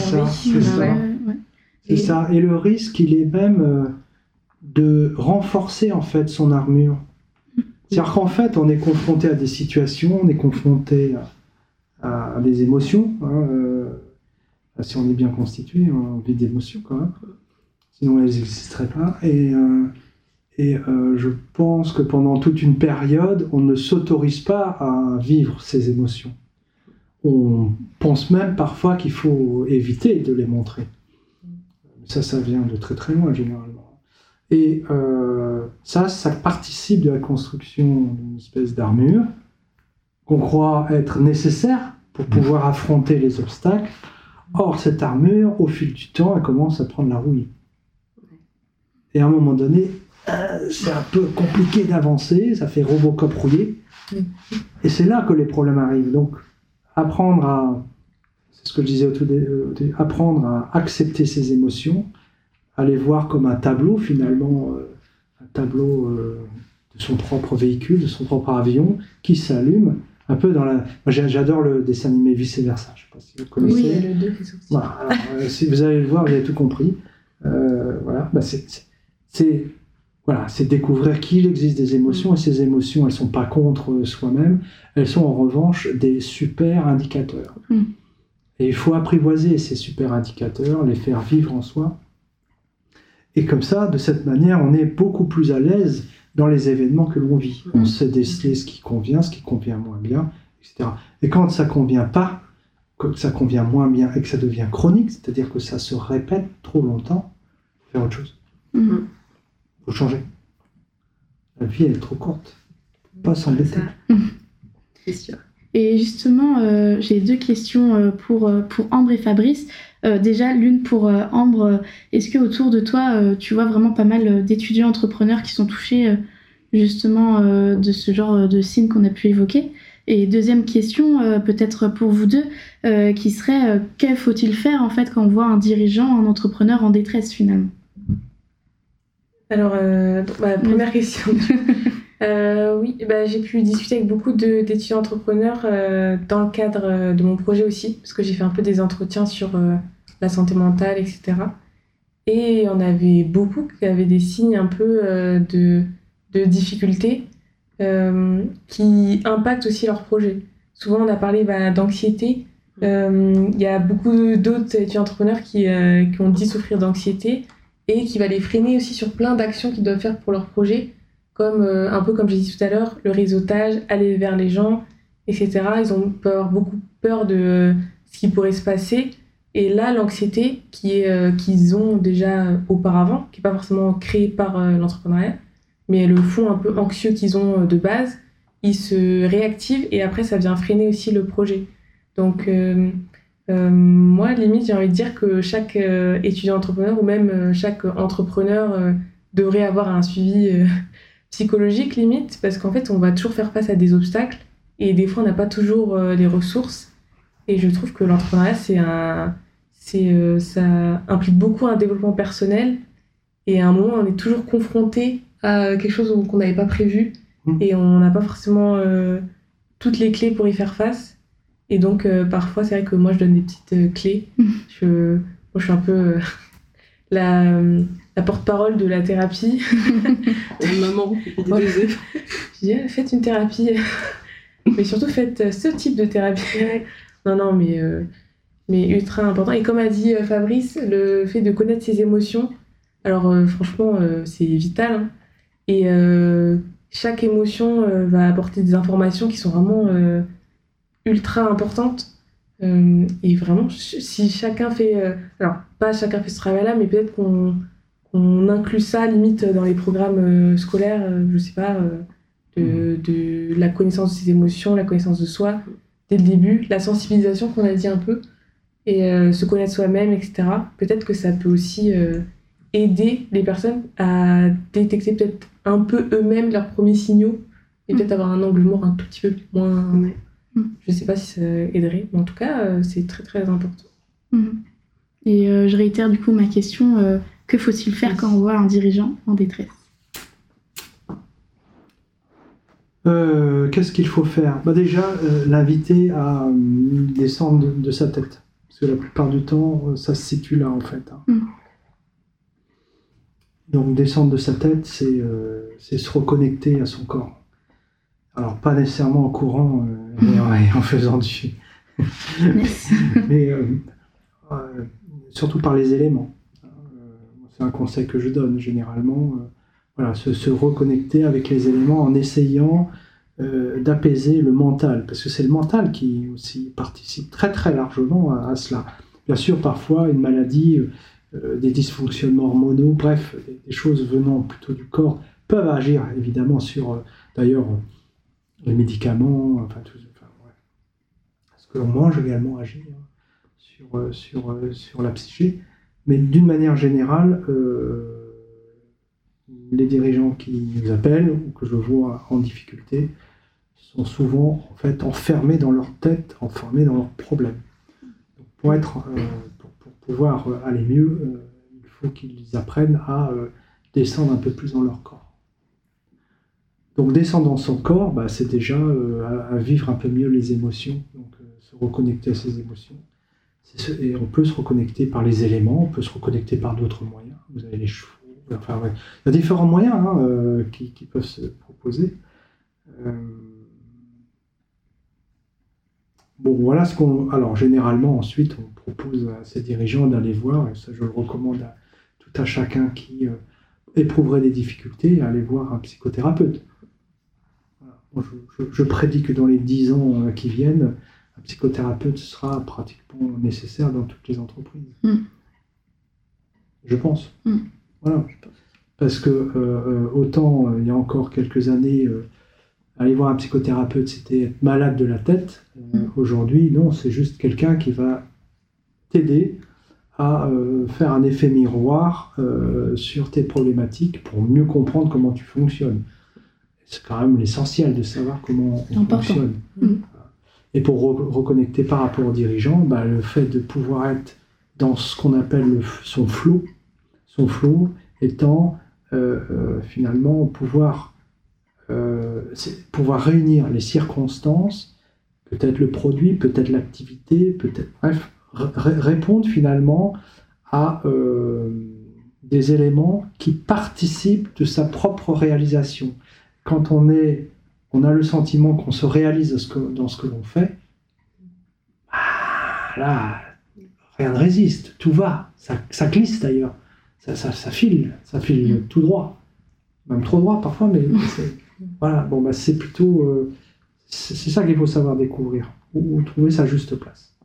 C'est ça. Et le risque, il est même de renforcer en fait son armure. C'est-à-dire qu'en fait, on est confronté à des situations, on est confronté à des émotions. Si on est bien constitué, on vit d'émotions quand même. Sinon, elles n'existeraient pas. Et je pense que pendant toute une période, on ne s'autorise pas à vivre ces émotions. On pense même parfois qu'il faut éviter de les montrer. Ça vient de très très loin généralement. Et ça participe de la construction d'une espèce d'armure qu'on croit être nécessaire pour pouvoir affronter les obstacles. Or, cette armure, au fil du temps, elle commence à prendre la rouille. Et à un moment donné, c'est un peu compliqué d'avancer, ça fait Robocop rouillé. Et c'est là que les problèmes arrivent. Donc, c'est ce que je disais au tout début, apprendre à accepter ses émotions, à les voir comme un tableau finalement, un tableau de son propre véhicule, de son propre avion, qui s'allume un peu dans la... Moi j'adore le dessin animé Vice Versa, je ne sais pas si vous connaissez. Oui, il y a le 2 qui est sorti. Voilà, alors, si vous allez le voir, vous avez tout compris. C'est découvrir qu'il existe des émotions, et ces émotions, elles ne sont pas contre soi-même, elles sont en revanche des super indicateurs. Et il faut apprivoiser ces super indicateurs, les faire vivre en soi. Et comme ça, de cette manière, on est beaucoup plus à l'aise dans les événements que l'on vit. On sait déceler ce qui convient moins bien, etc. Et quand ça ne convient pas, que ça convient moins bien et que ça devient chronique, c'est-à-dire que ça se répète trop longtemps, il faut faire autre chose. Il faut changer. La vie, elle est trop courte. Pas s'embêter. C'est sûr. Et justement, j'ai 2 questions pour Ambre et Fabrice. Déjà, l'une pour Ambre, est-ce que autour de toi, tu vois vraiment pas mal d'étudiants entrepreneurs qui sont touchés justement de ce genre de signes qu'on a pu évoquer? Et deuxième question, peut-être pour vous deux, qui serait que faut-il faire en fait quand on voit un dirigeant, un entrepreneur en détresse finalement? Alors, première question. Oui, j'ai pu discuter avec beaucoup d'étudiants entrepreneurs dans le cadre de mon projet aussi, parce que j'ai fait un peu des entretiens sur la santé mentale, etc. Et on avait beaucoup qui avaient des signes un peu de difficultés qui impactent aussi leur projet. Souvent, on a parlé d'anxiété. Il y a beaucoup d'autres étudiants entrepreneurs qui ont dit souffrir d'anxiété et qui va les freiner aussi sur plein d'actions qu'ils doivent faire pour leur projet, comme un peu comme j'ai dit tout à l'heure, le réseautage, aller vers les gens, etc. Peuvent avoir beaucoup peur de ce qui pourrait se passer. Et là, l'anxiété qu'ils ont déjà auparavant, qui n'est pas forcément créée par l'entrepreneuriat, mais le fond un peu anxieux qu'ils ont de base, ils se réactivent et après, ça vient freiner aussi le projet. Donc, moi, limite, j'ai envie de dire que chaque étudiant entrepreneur ou même chaque entrepreneur devrait avoir un suivi psychologique, limite, parce qu'en fait, on va toujours faire face à des obstacles et des fois, on n'a pas toujours les ressources. Et je trouve que l'entrepreneuriat, ça implique beaucoup un développement personnel et à un moment, on est toujours confronté à quelque chose qu'on n'avait pas prévu et on n'a pas forcément toutes les clés pour y faire face. Et donc, parfois, c'est vrai que moi, je donne des petites clés. Je suis un peu la porte-parole de la thérapie. Maman, ouais. Je dis, faites une thérapie. Mais surtout, faites ce type de thérapie. Non, mais ultra important. Et comme a dit Fabrice, le fait de connaître ses émotions, alors franchement, c'est vital. Hein. Et chaque émotion va apporter des informations qui sont vraiment ultra importante et vraiment si chacun fait alors pas chacun fait ce travail-là, mais peut-être qu'on inclut ça limite dans les programmes scolaires, je sais pas, de la connaissance de ses émotions, la connaissance de soi dès le début, la sensibilisation qu'on a dit un peu et se connaître soi-même, etc. Peut-être que ça peut aussi aider les personnes à détecter peut-être un peu eux-mêmes leurs premiers signaux et peut-être avoir un angle mort un tout petit peu moins. Je ne sais pas si ça aiderait, mais en tout cas, c'est très très important. Et je réitère du coup ma question, que faut-il faire quand on voit un dirigeant en détresse? Qu'est-ce qu'il faut faire? Déjà, l'inviter à descendre de sa tête. Parce que la plupart du temps, ça se situe là en fait. Donc descendre de sa tête, c'est se reconnecter à son corps. Alors, pas nécessairement en courant et en faisant du... mais surtout par les éléments. C'est un conseil que je donne généralement. Se reconnecter avec les éléments en essayant d'apaiser le mental. Parce que c'est le mental qui aussi participe très très largement à cela. Bien sûr, parfois, une maladie, des dysfonctionnements hormonaux, bref, des choses venant plutôt du corps peuvent agir évidemment sur... d'ailleurs, les médicaments, ce que l'on mange également agit sur la psyché. Mais d'une manière générale, les dirigeants qui nous appellent ou que je vois en difficulté sont souvent en fait enfermés dans leur tête, enfermés dans leurs problèmes. Donc pour pouvoir aller mieux, il faut qu'ils apprennent à descendre un peu plus dans leur corps. Donc descendre dans son corps, c'est déjà à vivre un peu mieux les émotions, donc se reconnecter à ses émotions. Et on peut se reconnecter par les éléments, on peut se reconnecter par d'autres moyens. Vous avez les chevaux, il y a différents moyens qui peuvent se proposer. Voilà ce qu'on... Alors généralement ensuite on propose à ces dirigeants d'aller voir, et ça je le recommande à tout à chacun qui éprouverait des difficultés, à aller voir un psychothérapeute. Je prédis que dans les 10 ans qui viennent, un psychothérapeute sera pratiquement nécessaire dans toutes les entreprises. Je pense. Voilà. Parce que autant il y a encore quelques années, aller voir un psychothérapeute, c'était être malade de la tête. Aujourd'hui, non, c'est juste quelqu'un qui va t'aider à faire un effet miroir sur tes problématiques pour mieux comprendre comment tu fonctionnes. C'est quand même l'essentiel de savoir comment on fonctionne. Et pour reconnecter par rapport aux dirigeants, le fait de pouvoir être dans ce qu'on appelle son flow étant finalement pouvoir réunir les circonstances, peut-être le produit, peut-être l'activité, bref, répondre finalement à des éléments qui participent de sa propre réalisation. Quand on a le sentiment qu'on se réalise dans ce que l'on fait, là, rien ne résiste, tout va, ça glisse d'ailleurs, ça file tout droit, même trop droit parfois, mais voilà, c'est plutôt, c'est ça qu'il faut savoir découvrir, ou trouver sa juste place.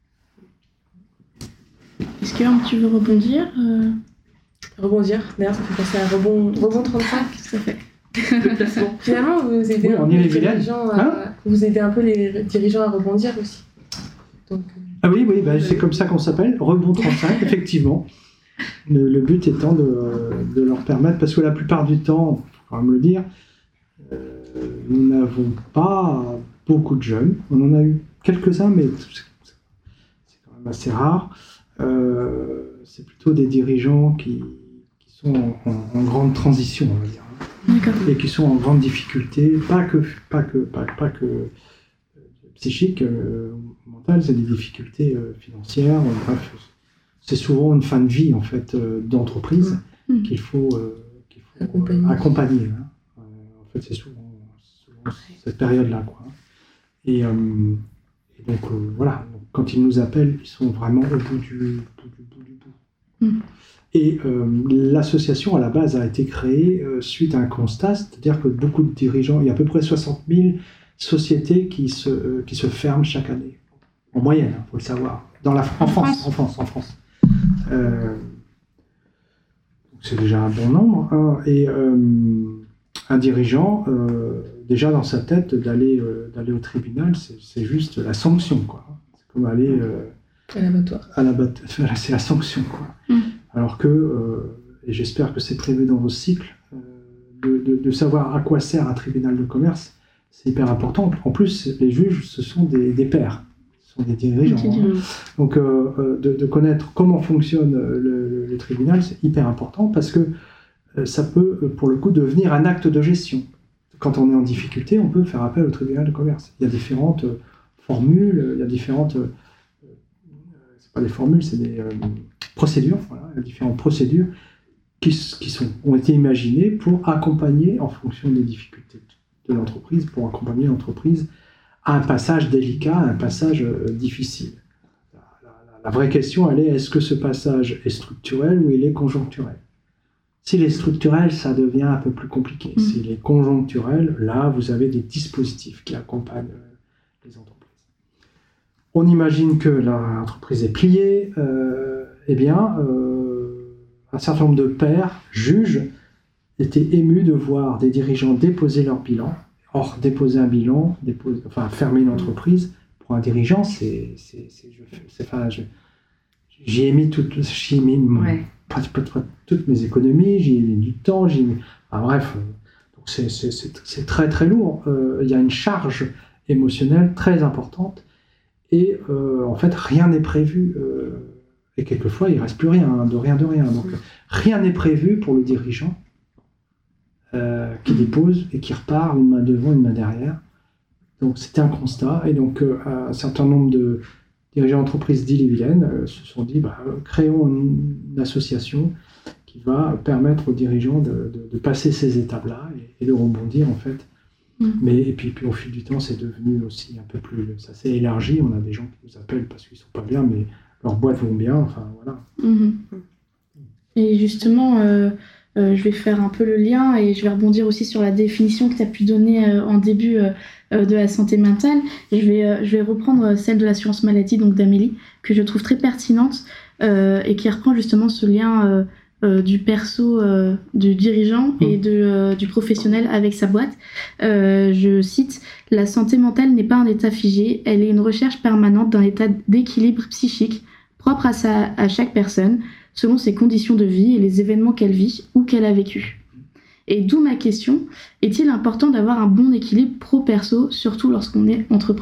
Est-ce que tu veux rebondir Rebondir, d'ailleurs ça fait passer à rebond 35, ça fait. Finalement, vous aidez vous aidez un peu les dirigeants à rebondir aussi. Donc, oui, c'est comme ça qu'on s'appelle, Rebond 35, effectivement. Le but étant de leur permettre, parce que la plupart du temps, il faut quand même le dire, nous n'avons pas beaucoup de jeunes. On en a eu quelques-uns, mais c'est quand même assez rare. C'est plutôt des dirigeants qui sont en grande transition, on va dire. D'accord. Et qui sont en grande difficulté, pas que psychiques, mentales, c'est des difficultés financières. Bref, c'est souvent une fin de vie en fait d'entreprise qu'il faut accompagner. En fait, c'est souvent cette période-là, quoi. Et donc voilà, donc, quand ils nous appellent, ils sont vraiment au bout du bout. Et l'association, à la base, a été créée suite à un constat, c'est-à-dire que beaucoup de dirigeants, il y a à peu près 60 000 sociétés qui se ferment chaque année, en moyenne, il faut le savoir, en France. C'est déjà un bon nombre, hein, et un dirigeant, déjà dans sa tête, d'aller au tribunal, c'est juste la sanction, quoi. C'est comme aller à l'abattoir. C'est la sanction, quoi. Alors que, et j'espère que c'est prévu dans vos cycles, de savoir à quoi sert un tribunal de commerce, c'est hyper important. En plus, les juges, ce sont des pairs, ce sont des dirigeants. Donc, de connaître comment fonctionne le tribunal, c'est hyper important parce que ça peut, pour le coup, devenir un acte de gestion. Quand on est en difficulté, on peut faire appel au tribunal de commerce. Il y a différentes formules, il y a différentes... c'est pas des formules, c'est des... procédures, voilà, il y a différentes procédures qui ont été imaginées pour accompagner, en fonction des difficultés de l'entreprise, pour accompagner l'entreprise à un passage délicat, à un passage difficile. La vraie question, elle est, est-ce que ce passage est structurel ou il est conjoncturel ? S'il est structurel, ça devient un peu plus compliqué. S'il est conjoncturel, là, vous avez des dispositifs qui accompagnent les entreprises. On imagine que l'entreprise est pliée, un certain nombre de pairs, juges, étaient émus de voir des dirigeants déposer leur bilan. Or, déposer un bilan, fermer une entreprise, pour un dirigeant, j'y ai mis toutes mes économies, j'y ai mis du temps, bref, donc c'est très très lourd. Il y a une charge émotionnelle très importante et en fait rien n'est prévu. Et quelquefois, il ne reste plus rien, de rien. Donc, rien n'est prévu pour le dirigeant qui dépose et qui repart une main devant, une main derrière. Donc, c'était un constat. Et donc, un certain nombre de dirigeants d'entreprises d'Ille-et-Vilaine se sont dit, créons une association qui va permettre aux dirigeants de passer ces étapes-là et de rebondir, en fait. Et puis, au fil du temps, c'est devenu aussi un peu plus... Ça s'est élargi. On a des gens qui nous appellent parce qu'ils ne sont pas bien, mais... leurs boîtes vont bien, enfin voilà. Et justement, je vais faire un peu le lien et je vais rebondir aussi sur la définition que tu as pu donner en début de la santé mentale. Et je vais reprendre celle de l'assurance maladie, donc d'Amélie, que je trouve très pertinente et qui reprend justement ce lien du perso du dirigeant et du professionnel avec sa boîte. Je cite, « La santé mentale n'est pas un état figé, elle est une recherche permanente d'un état d'équilibre psychique propre à chaque personne, selon ses conditions de vie et les événements qu'elle vit ou qu'elle a vécu. » Et d'où ma question, est-il important d'avoir un bon équilibre pro-perso, surtout lorsqu'on est entrepreneur ?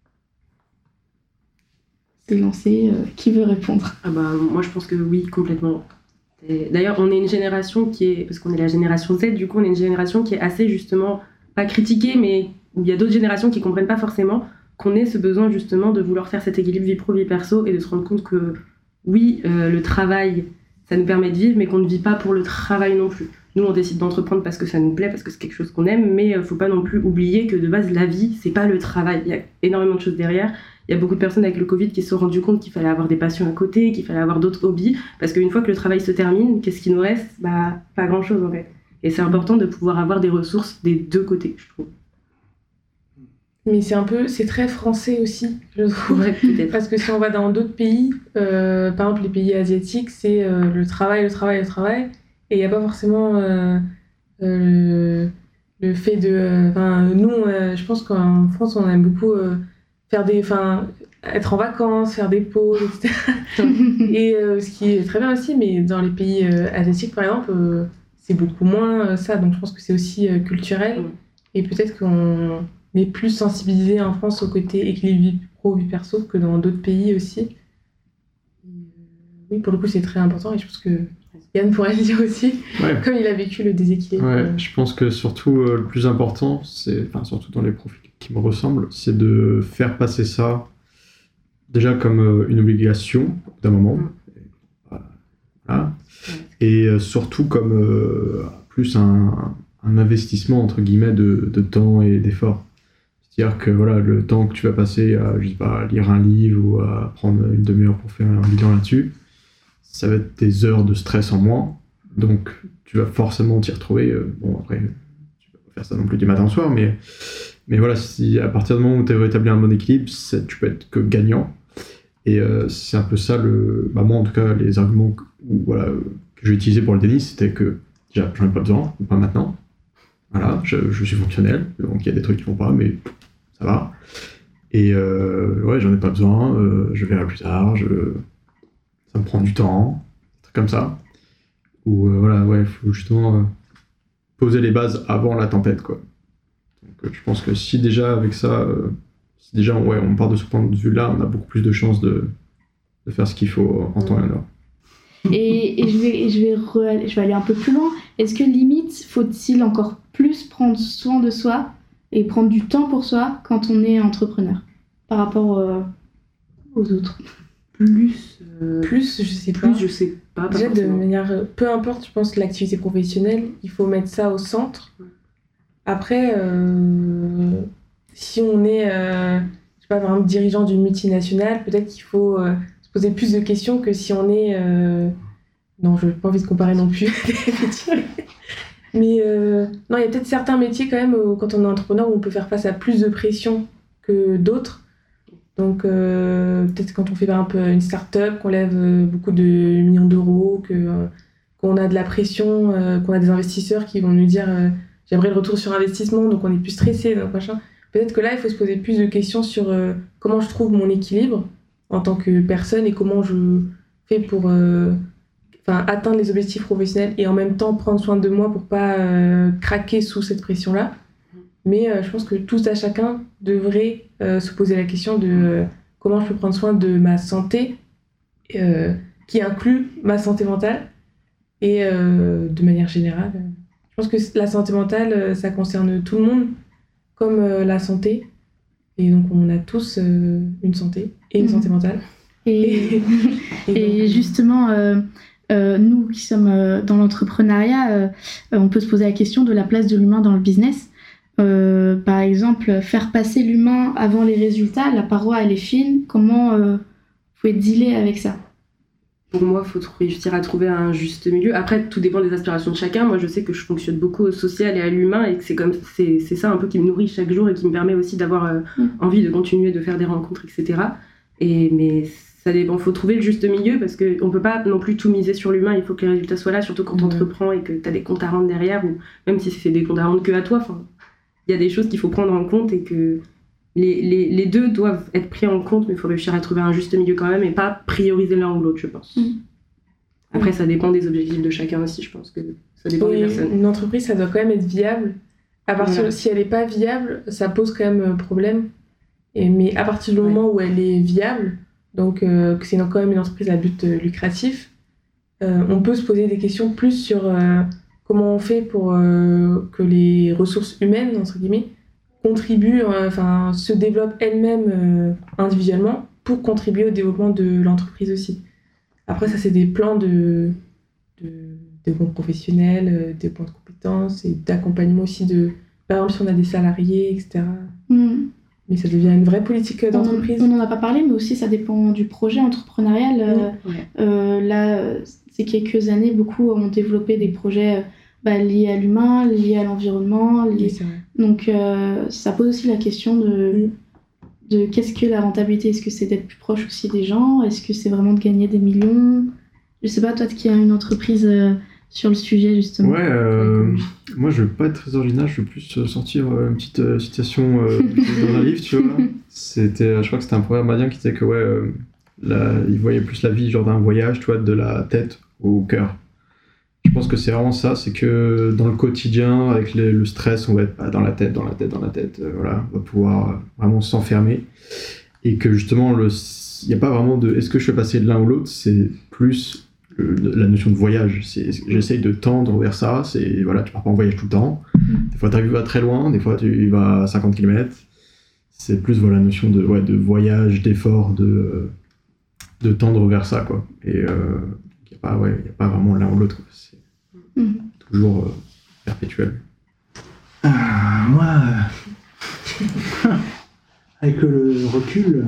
C'est lancé, qui veut répondre ? Moi je pense que oui, complètement. Et d'ailleurs, on est une génération parce qu'on est la génération Z, du coup on est une génération qui est assez justement, pas critiquée, mais où il y a d'autres générations qui comprennent pas forcément qu'on ait ce besoin justement de vouloir faire cet équilibre vie pro, vie perso, et de se rendre compte que oui, le travail, ça nous permet de vivre, mais qu'on ne vit pas pour le travail non plus. Nous, on décide d'entreprendre parce que ça nous plaît, parce que c'est quelque chose qu'on aime, mais faut pas non plus oublier que de base, la vie, c'est pas le travail. Il y a énormément de choses derrière. Il y a beaucoup de personnes avec le Covid qui se sont rendues compte qu'il fallait avoir des passions à côté, qu'il fallait avoir d'autres hobbies, parce qu'une fois que le travail se termine, qu'est-ce qui nous reste ? Pas grand-chose en fait. Et c'est important de pouvoir avoir des ressources des deux côtés, je trouve. Mais c'est très français aussi, je trouve. Ouais, peut-être. Parce que si on va dans d'autres pays, par exemple les pays asiatiques, c'est le travail. Et il n'y a pas forcément le fait de... nous, je pense qu'en France, on aime beaucoup être en vacances, faire des pauses, etc. Et ce qui est très bien aussi, mais dans les pays asiatiques, par exemple, c'est beaucoup moins ça. Donc je pense que c'est aussi culturel. Et peut-être qu'on est plus sensibilisé en France au côté équilibre vie pro, vie perso que dans d'autres pays aussi. Oui, pour le coup, c'est très important et je pense que Yann pourrait le dire aussi, comme il a vécu le déséquilibre. Ouais, je pense que surtout le plus important, surtout dans les profils qui me ressemblent, c'est de faire passer ça déjà comme une obligation d'un moment. Voilà. Et surtout comme plus un investissement entre guillemets de temps et d'effort. C'est-à-dire que le temps que tu vas passer à lire un livre ou à prendre une demi-heure pour faire un bilan là-dessus, ça va être des heures de stress en moins, donc tu vas forcément t'y retrouver. Après, tu peux pas faire ça non plus du matin au soir, mais voilà, si à partir du moment où tu as rétabli un bon équilibre, tu peux être que gagnant. Et c'est un peu ça, moi en tout cas, les arguments que j'ai utilisés pour le déni, c'était que déjà, j'en ai pas besoin, pas maintenant. Voilà, je suis fonctionnel, donc il y a des trucs qui vont pas, mais ça va. Et j'en ai pas besoin, je verrai plus tard, ça me prend du temps, des trucs comme ça. Ou il faut justement poser les bases avant la tempête, quoi. Donc je pense que si déjà avec ça, on part de ce point de vue-là, on a beaucoup plus de chances de faire ce qu'il faut en temps et en heure. Et je vais aller un peu plus loin. Est-ce que limite, faut-il encore plus prendre soin de soi et prendre du temps pour soi quand on est entrepreneur par rapport aux autres ? Plus, je sais pas. Je sais pas. Déjà, de manière... Peu importe, je pense, l'activité professionnelle, il faut mettre ça au centre. Après, si on est, par exemple, dirigeant d'une multinationale, peut-être qu'il faut se poser plus de questions que si on est... Non, je n'ai pas envie de comparer non plus des métiers. Mais non, il y a peut-être certains métiers quand même, quand on est entrepreneur, où on peut faire face à plus de pression que d'autres. Donc peut-être quand on fait par exemple une start-up, qu'on lève beaucoup de millions d'euros, qu'on a de la pression, qu'on a des investisseurs qui vont nous dire j'aimerais le retour sur investissement, donc on est plus stressé, donc machin. Peut-être que là, il faut se poser plus de questions sur comment je trouve mon équilibre en tant que personne et comment je fais pour atteindre les objectifs professionnels et en même temps prendre soin de moi pour pas craquer sous cette pression-là. Mais je pense que tout à chacun devrait se poser la question de comment je peux prendre soin de ma santé, qui inclut ma santé mentale, et de manière générale. Je pense que la santé mentale, ça concerne tout le monde, comme la santé. Et donc on a tous une santé et une santé mentale. Et justement, nous qui sommes dans l'entrepreneuriat, on peut se poser la question de la place de l'humain dans le business. Par exemple, faire passer l'humain avant les résultats, la paroi elle est fine, comment vous pouvez dealer avec ça ? Pour moi, il faut réussir à trouver un juste milieu. Après, tout dépend des aspirations de chacun. Moi, je sais que je fonctionne beaucoup au social et à l'humain et que c'est ça un peu qui me nourrit chaque jour et qui me permet aussi d'avoir envie de continuer de faire des rencontres, etc. Mais ça dépend, faut trouver le juste milieu parce qu'on peut pas non plus tout miser sur l'humain, il faut que les résultats soient là, surtout quand tu entreprends et que tu as des comptes à rendre derrière, ou même si c'est des comptes à rendre que à toi, il y a des choses qu'il faut prendre en compte et que les deux doivent être pris en compte, mais il faut réussir à trouver un juste milieu quand même et pas prioriser l'un ou l'autre, je pense. Après, ça dépend des objectifs de chacun aussi, je pense que ça dépend des personnes. Une entreprise, ça doit quand même être viable. À partir si elle n'est pas viable, ça pose quand même problème. Mais à partir du moment où elle est viable, donc que c'est quand même une entreprise à but lucratif, on peut se poser des questions plus sur comment on fait pour que les ressources humaines, entre guillemets, contribuent, se développent elles-mêmes individuellement pour contribuer au développement de l'entreprise aussi. Après, ça, c'est des plans de bons professionnels, des plans de compétences et d'accompagnement aussi par exemple, si on a des salariés, etc. Mais ça devient une vraie politique d'entreprise. On n'en a pas parlé, mais aussi ça dépend du projet entrepreneurial. Là, ces quelques années, beaucoup ont développé des projets liés à l'humain, liés à l'environnement. Donc, ça pose aussi la question de qu'est-ce que la rentabilité. Est-ce que c'est d'être plus proche aussi des gens? Est-ce que c'est vraiment de gagner des millions? Je sais pas, toi qui as une entreprise sur le sujet, justement. Moi, je veux pas être très original, je veux plus sortir une petite citation dans un livre, tu vois. Je crois que c'était un proverbe indien qui disait que, il voyait plus la vie genre d'un voyage, tu vois, de la tête au cœur. Je pense que c'est vraiment ça, c'est que dans le quotidien, avec le stress, on va être dans la tête, voilà, on va pouvoir vraiment s'enfermer. Et que justement, il n'y a pas vraiment de est-ce que je fais passer de l'un ou l'autre, c'est plus la notion de voyage. J'essaye de tendre vers ça, tu pars pas en voyage tout le temps. Des fois, tu vas très loin, des fois, tu vas à 50 km. C'est plus la notion de voyage, d'effort, de tendre vers ça, quoi. Et il n'y a pas vraiment l'un ou l'autre, quoi. C'est toujours perpétuel. Moi, avec le recul,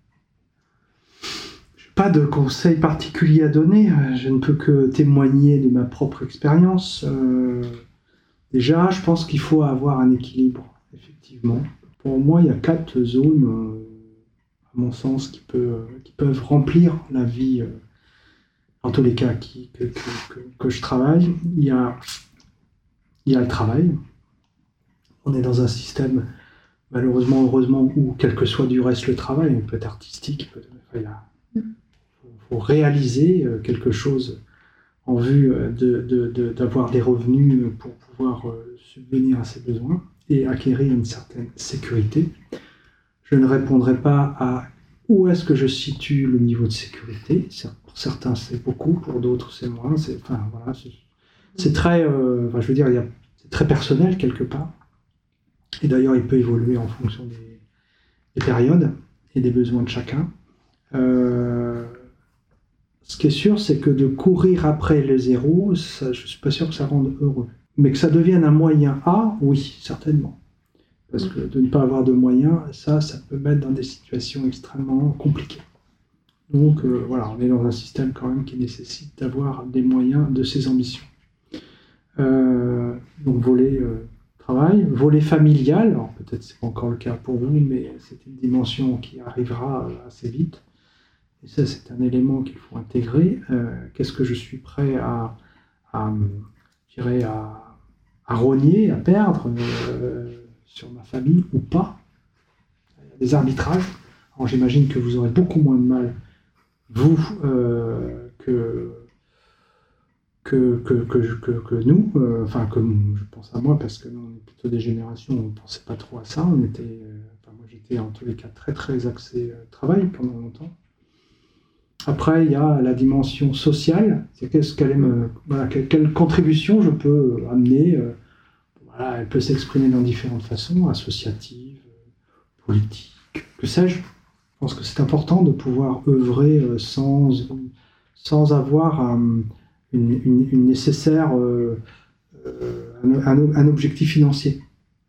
pas de conseils particuliers à donner, je ne peux que témoigner de ma propre expérience. Déjà, je pense qu'il faut avoir un équilibre, effectivement. Pour moi, il y a 4 zones, à mon sens, qui peuvent remplir la vie, en tous les cas que je travaille. Il y a le travail. On est dans un système, malheureusement, heureusement, où quel que soit du reste le travail, il peut être artistique, il faut réaliser quelque chose en vue d'avoir des revenus pour pouvoir subvenir à ses besoins et acquérir une certaine sécurité. Je ne répondrai pas à où est-ce que je situe le niveau de sécurité. Pour certains, c'est beaucoup, pour d'autres, c'est moins. C'est très, c'est très personnel quelque part. Et d'ailleurs, il peut évoluer en fonction des périodes et des besoins de chacun. Ce qui est sûr, c'est que de courir après le zéro, je ne suis pas sûr que ça rende heureux. Mais que ça devienne un moyen A, oui, certainement. Parce que de ne pas avoir de moyens, ça peut mettre dans des situations extrêmement compliquées. Donc on est dans un système quand même qui nécessite d'avoir des moyens de ses ambitions. Donc volet travail, volet familial, alors peut-être c'est pas encore le cas pour vous, mais c'est une dimension qui arrivera assez vite. Et ça, c'est un élément qu'il faut intégrer. Qu'est-ce que je suis prêt à rogner, à perdre sur ma famille ou pas? Il y a des arbitrages. Alors j'imagine que vous aurez beaucoup moins de mal, vous, que nous. Que je pense à moi, parce que nous, on est plutôt des générations où on ne pensait pas trop à ça. Moi, j'étais en tous les cas très, très axé travail pendant longtemps. Après, il y a la dimension sociale, c'est quelle contribution je peux amener. Elle peut s'exprimer dans différentes façons, associatives, politiques, que sais-je. Je pense que c'est important de pouvoir œuvrer sans avoir une nécessaire, un objectif financier.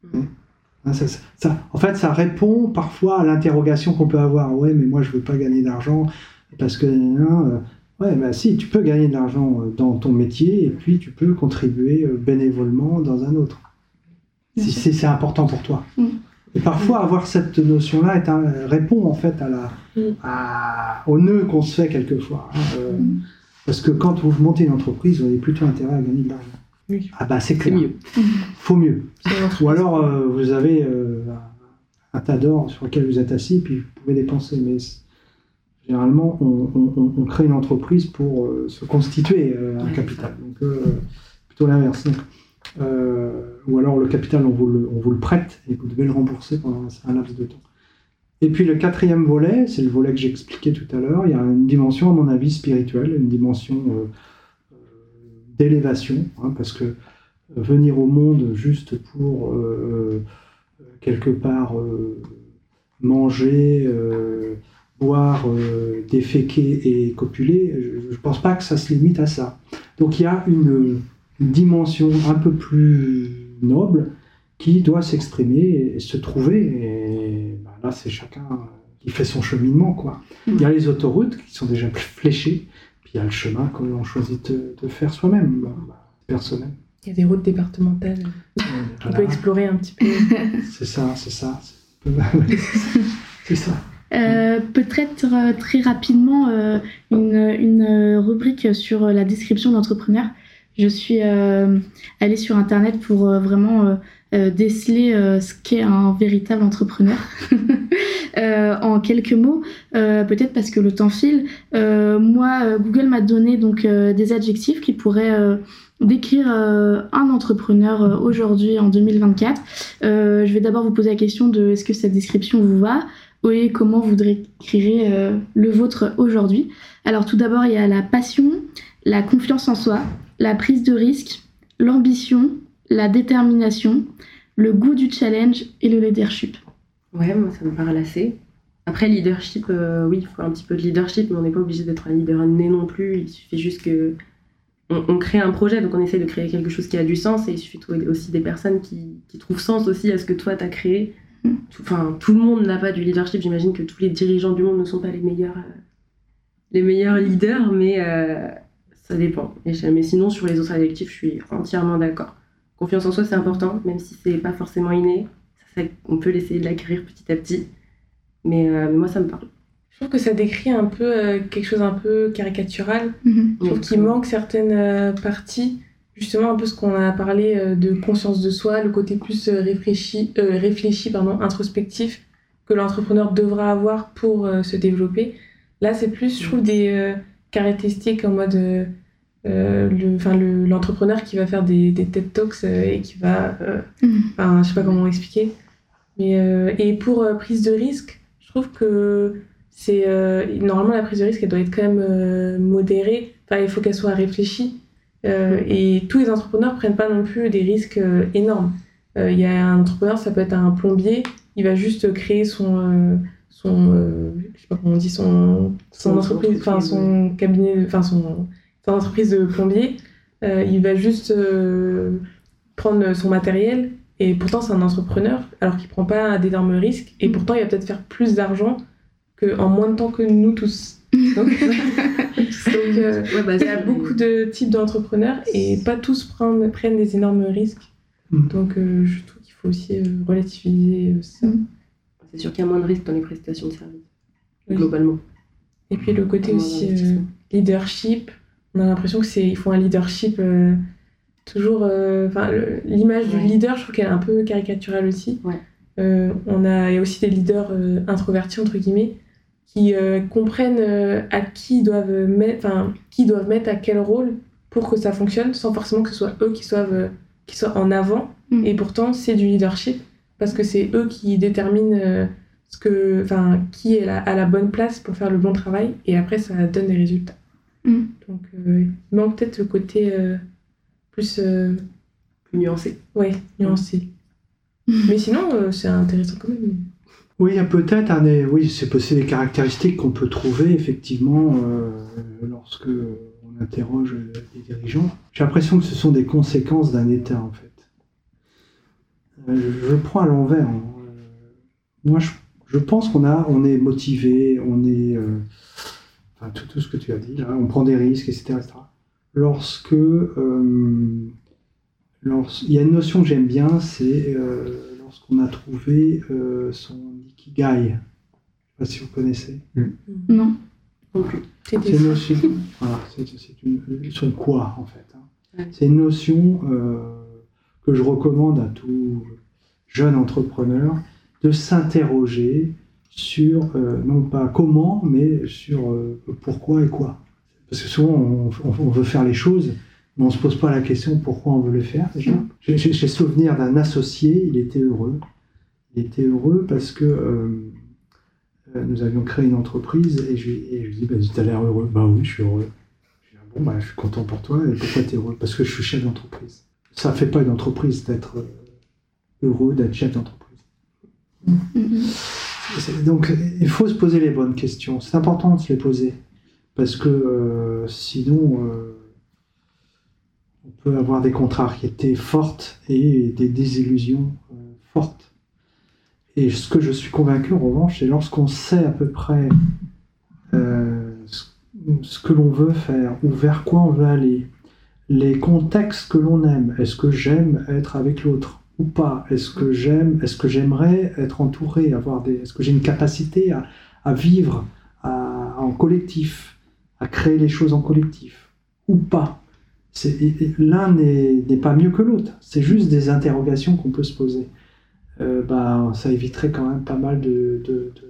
En fait, ça répond parfois à l'interrogation qu'on peut avoir. Ouais, mais moi, je ne veux pas gagner d'argent. Parce que, si, tu peux gagner de l'argent dans ton métier et puis tu peux contribuer bénévolement dans un autre. Si c'est important pour toi. Et parfois, avoir cette notion-là répond en fait au nœud qu'on se fait quelquefois. Parce que quand vous montez une entreprise, vous avez plutôt intérêt à gagner de l'argent. Oui. Ah bah c'est clair. mieux. Faut mieux. Ou alors vous avez un tas d'or sur lequel vous êtes assis, puis vous pouvez dépenser. Mais généralement, on crée une entreprise pour se constituer un capital. Donc plutôt l'inverse. Ou alors le capital, on vous le prête et vous devez le rembourser pendant un laps de temps. Et puis le quatrième volet, c'est le volet que j'expliquais tout à l'heure. Il y a une dimension, à mon avis, spirituelle, une dimension d'élévation, parce que venir au monde juste pour quelque part manger, boire, déféquer et copuler, je ne pense pas que ça se limite à ça. Donc il y a une dimension un peu plus noble qui doit s'exprimer et se trouver. Et là, c'est chacun qui fait son cheminement, quoi. Il y a les autoroutes qui sont déjà fléchées, puis il y a le chemin que l'on choisit de faire soi-même, personnel. Il y a des routes départementales qu'on peut explorer un petit peu. C'est ça. C'est ça. Peut-être très rapidement une rubrique sur la description d'entrepreneur. Je suis allée sur internet pour vraiment déceler ce qu'est un véritable entrepreneur. En quelques mots, peut-être parce que le temps file. Moi, Google m'a donné donc des adjectifs qui pourraient décrire un entrepreneur aujourd'hui en 2024. Je vais d'abord vous poser la question de est-ce que cette description vous va et comment vous décrirez le vôtre aujourd'hui. Alors tout d'abord, il y a la passion, la confiance en soi, la prise de risque, l'ambition, la détermination, le goût du challenge et le leadership. Ouais, moi ça me parle assez. Après, leadership, oui, il faut un petit peu de leadership, mais on n'est pas obligé d'être un leader né non plus. Il suffit juste que on crée un projet, donc on essaie de créer quelque chose qui a du sens, et il suffit de trouver aussi des personnes qui trouvent sens aussi à ce que toi t'as créé. Tout le monde n'a pas du leadership. J'imagine que tous les dirigeants du monde ne sont pas les meilleurs leaders, mais ça dépend. Mais sinon, sur les autres adjectifs, je suis entièrement d'accord. Confiance en soi, c'est important, même si c'est pas forcément inné. On peut essayer de l'acquérir petit à petit. Mais moi, ça me parle. Je trouve que ça décrit un peu quelque chose un peu caricatural. Je trouve qu'il manque certaines parties. Justement, un peu ce qu'on a parlé de conscience de soi, le côté plus réfléchi, introspectif, que l'entrepreneur devra avoir pour se développer. Là, c'est plus, je trouve, des caractéristiques en mode l'entrepreneur qui va faire des TED Talks et qui va... je sais pas comment expliquer. Mais, et pour prise de risque, je trouve que c'est... normalement, la prise de risque, elle doit être quand même modérée. Enfin, il faut qu'elle soit réfléchie. Et tous les entrepreneurs prennent pas non plus des risques énormes. Il y a un entrepreneur, ça peut être un plombier, il va juste créer son je sais pas comment on dit, son entreprise, enfin son cabinet, enfin son entreprise de plombier. Il va juste prendre son matériel, et pourtant c'est un entrepreneur, alors qu'il prend pas d'énormes risques, et pourtant il va peut-être faire plus d'argent en moins de temps que nous tous. Donc il y a beaucoup de types d'entrepreneurs et pas tous prennent des énormes risques. Donc je trouve qu'il faut aussi relativiser ça. C'est sûr qu'il y a moins de risques dans les prestations de services, globalement. Et puis le côté aussi leadership, on a l'impression qu'il faut un leadership toujours... l'image du leader, je trouve qu'elle est un peu caricaturale aussi. Ouais. Il y a aussi des leaders introvertis, entre guillemets, qui comprennent à qui doivent mettre à quel rôle pour que ça fonctionne, sans forcément que ce soit eux qui soient en avant. Et pourtant, c'est du leadership, parce que c'est eux qui déterminent qui est à la bonne place pour faire le bon travail, et après, ça donne des résultats. Donc, il manque peut-être le côté plus nuancé. Ouais, nuancé. Mais sinon, c'est intéressant quand même. Oui, il y a peut-être c'est des caractéristiques qu'on peut trouver effectivement lorsque on interroge les dirigeants. J'ai l'impression que ce sont des conséquences d'un état en fait. Je prends à l'envers. Moi, je pense qu'on est motivé, on est tout ce que tu as dit là, on prend des risques, etc. Lorsque il y a une notion que j'aime bien, c'est lorsqu'on lorsqu'on a trouvé son ikigai. Je ne sais pas si vous connaissez. Non. C'était C'est une ça. notion, voilà, son quoi en fait. Ouais. C'est une notion que je recommande à tout jeune entrepreneur de s'interroger sur non pas comment, mais sur pourquoi et quoi. Parce que souvent on veut faire les choses, mais on ne se pose pas la question pourquoi on veut les faire déjà. J'ai souvenir d'un associé, il était heureux. Il était heureux parce que nous avions créé une entreprise et je lui dis, tu as l'air heureux. Bah oui, je suis heureux. Je dis, bon, je suis content pour toi. Et pourquoi tu es heureux? Parce que je suis chef d'entreprise. Ça ne fait pas une entreprise d'être heureux, d'être chef d'entreprise. Donc, il faut se poser les bonnes questions. C'est important de se les poser. Parce que sinon, on peut avoir des contrariétés fortes et des désillusions fortes. Et ce que je suis convaincu, en revanche, c'est lorsqu'on sait à peu près ce que l'on veut faire ou vers quoi on veut aller, les contextes que l'on aime. Est-ce que j'aime être avec l'autre ou pas? Est-ce que j'aimerais être entouré, est-ce que j'ai une capacité à vivre en collectif, à créer les choses en collectif ou pas? L'un n'est pas mieux que l'autre. C'est juste des interrogations qu'on peut se poser. Ça éviterait quand même pas mal de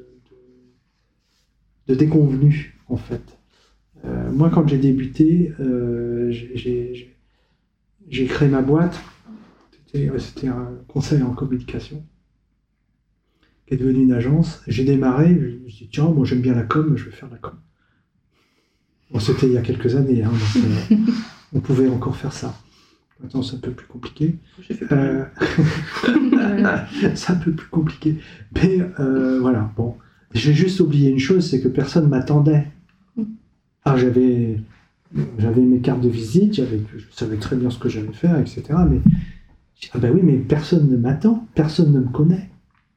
déconvenues, en fait. Moi, quand j'ai débuté, j'ai créé ma boîte. C'était un conseil en communication qui est devenu une agence. J'ai démarré, je me suis dit, tiens, moi j'aime bien la com, je vais faire de la com. Bon, c'était il y a quelques années, hein, donc, on pouvait encore faire ça. Maintenant, c'est un peu plus compliqué. C'est un peu plus compliqué. Mais voilà, bon. J'ai juste oublié une chose, c'est que personne ne m'attendait. Alors, j'avais mes cartes de visite, je savais très bien ce que j'allais faire, etc. Mais, oui, mais personne ne m'attend, personne ne me connaît.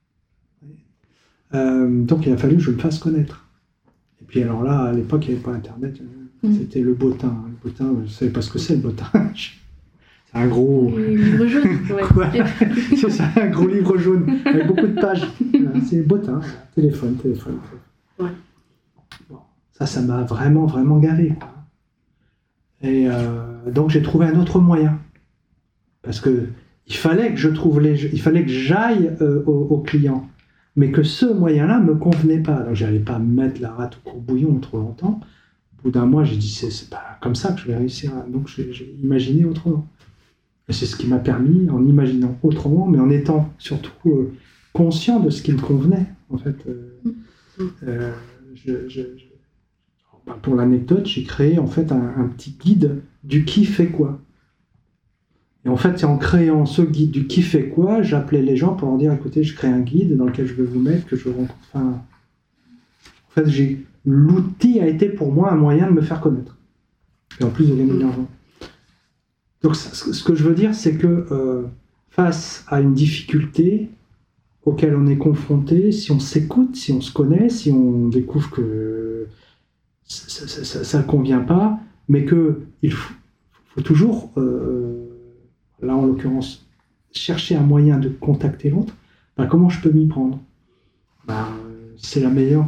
Donc, il a fallu que je me fasse connaître. Et puis, alors là, à l'époque, il n'y avait pas Internet. C'était le bottin. Le bottin, je ne savais pas ce que c'est, le bottin. Un gros livre jaune. Ouais. C'est ça, un gros livre jaune avec beaucoup de pages. Voilà, c'est bottin, téléphone. Ouais. Bon, ça m'a vraiment gavé, quoi. Et donc j'ai trouvé un autre moyen parce que il fallait que j'aille au client, mais que ce moyen-là me convenait pas. Donc j'allais pas mettre la rate au courbouillon trop longtemps. Au bout d'un mois, j'ai dit c'est pas comme ça que je vais réussir. Donc j'ai imaginé autrement. Et c'est ce qui m'a permis, en imaginant autrement, mais en étant surtout conscient de ce qui me convenait. En fait, pour l'anecdote, j'ai créé en fait un petit guide du qui fait quoi. Et en fait, c'est en créant ce guide du qui fait quoi, j'appelais les gens pour leur dire, écoutez, je crée un guide dans lequel je vais vous mettre, que je rencontre. Enfin, en fait, l'outil a été pour moi un moyen de me faire connaître. Et en plus de gagner de l'argent. Donc, ce que je veux dire, c'est que face à une difficulté auquel on est confronté, si on s'écoute, si on se connaît, si on découvre que ça ne convient pas, mais qu'il faut toujours, là en l'occurrence, chercher un moyen de contacter l'autre, comment je peux m'y prendre? C'est la meilleure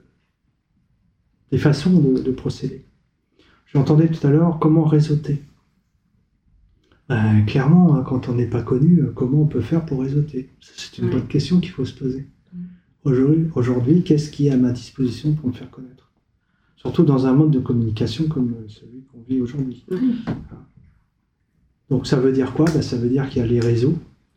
des façons de procéder. J'entendais tout à l'heure comment réseauter. Clairement, quand on n'est pas connu, comment on peut faire pour réseauter? C'est une bonne question qu'il faut se poser. Aujourd'hui, qu'est-ce qui est à ma disposition pour me faire connaître? Surtout dans un mode de communication comme celui qu'on vit aujourd'hui. Donc ça veut dire quoi? Ça veut dire qu'il y a les réseaux.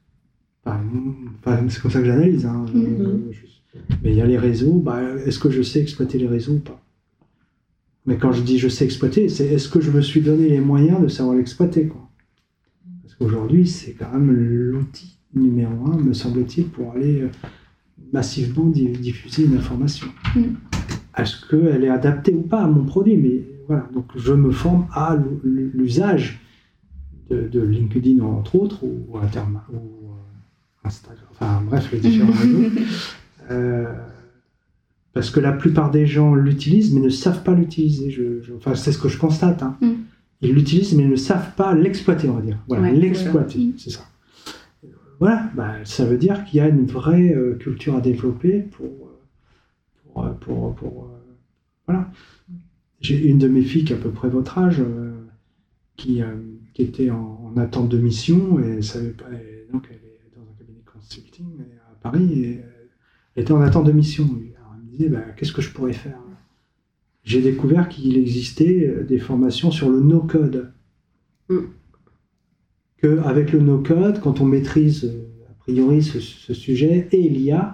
C'est comme ça que j'analyse. Hein. Mais il y a les réseaux. Est-ce que je sais exploiter les réseaux ou pas? Mais quand je dis je sais exploiter, c'est est-ce que je me suis donné les moyens de savoir l'exploiter, quoi? Aujourd'hui, c'est quand même l'outil numéro 1, me semble-t-il, pour aller massivement diffuser une information. Est-ce qu'elle est adaptée ou pas à mon produit? Mais voilà, donc je me forme à l'usage de LinkedIn, entre autres, ou Instagram, enfin bref, les différents réseaux. Parce que la plupart des gens l'utilisent, mais ne savent pas l'utiliser. C'est ce que je constate. Hein. Ils l'utilisent, mais ne savent pas l'exploiter, on va dire. Voilà, l'exploiter, c'est ça. voilà, ça veut dire qu'il y a une vraie culture à développer voilà. J'ai une de mes filles qui a à peu près votre âge, qui était en attente de mission et savait pas. Et donc elle est dans un cabinet de consulting à Paris et elle était en attente de mission. Alors, elle me disait qu'est-ce que je pourrais faire. J'ai découvert qu'il existait des formations sur le no-code. Qu'avec le no-code, quand on maîtrise a priori ce sujet et l'IA,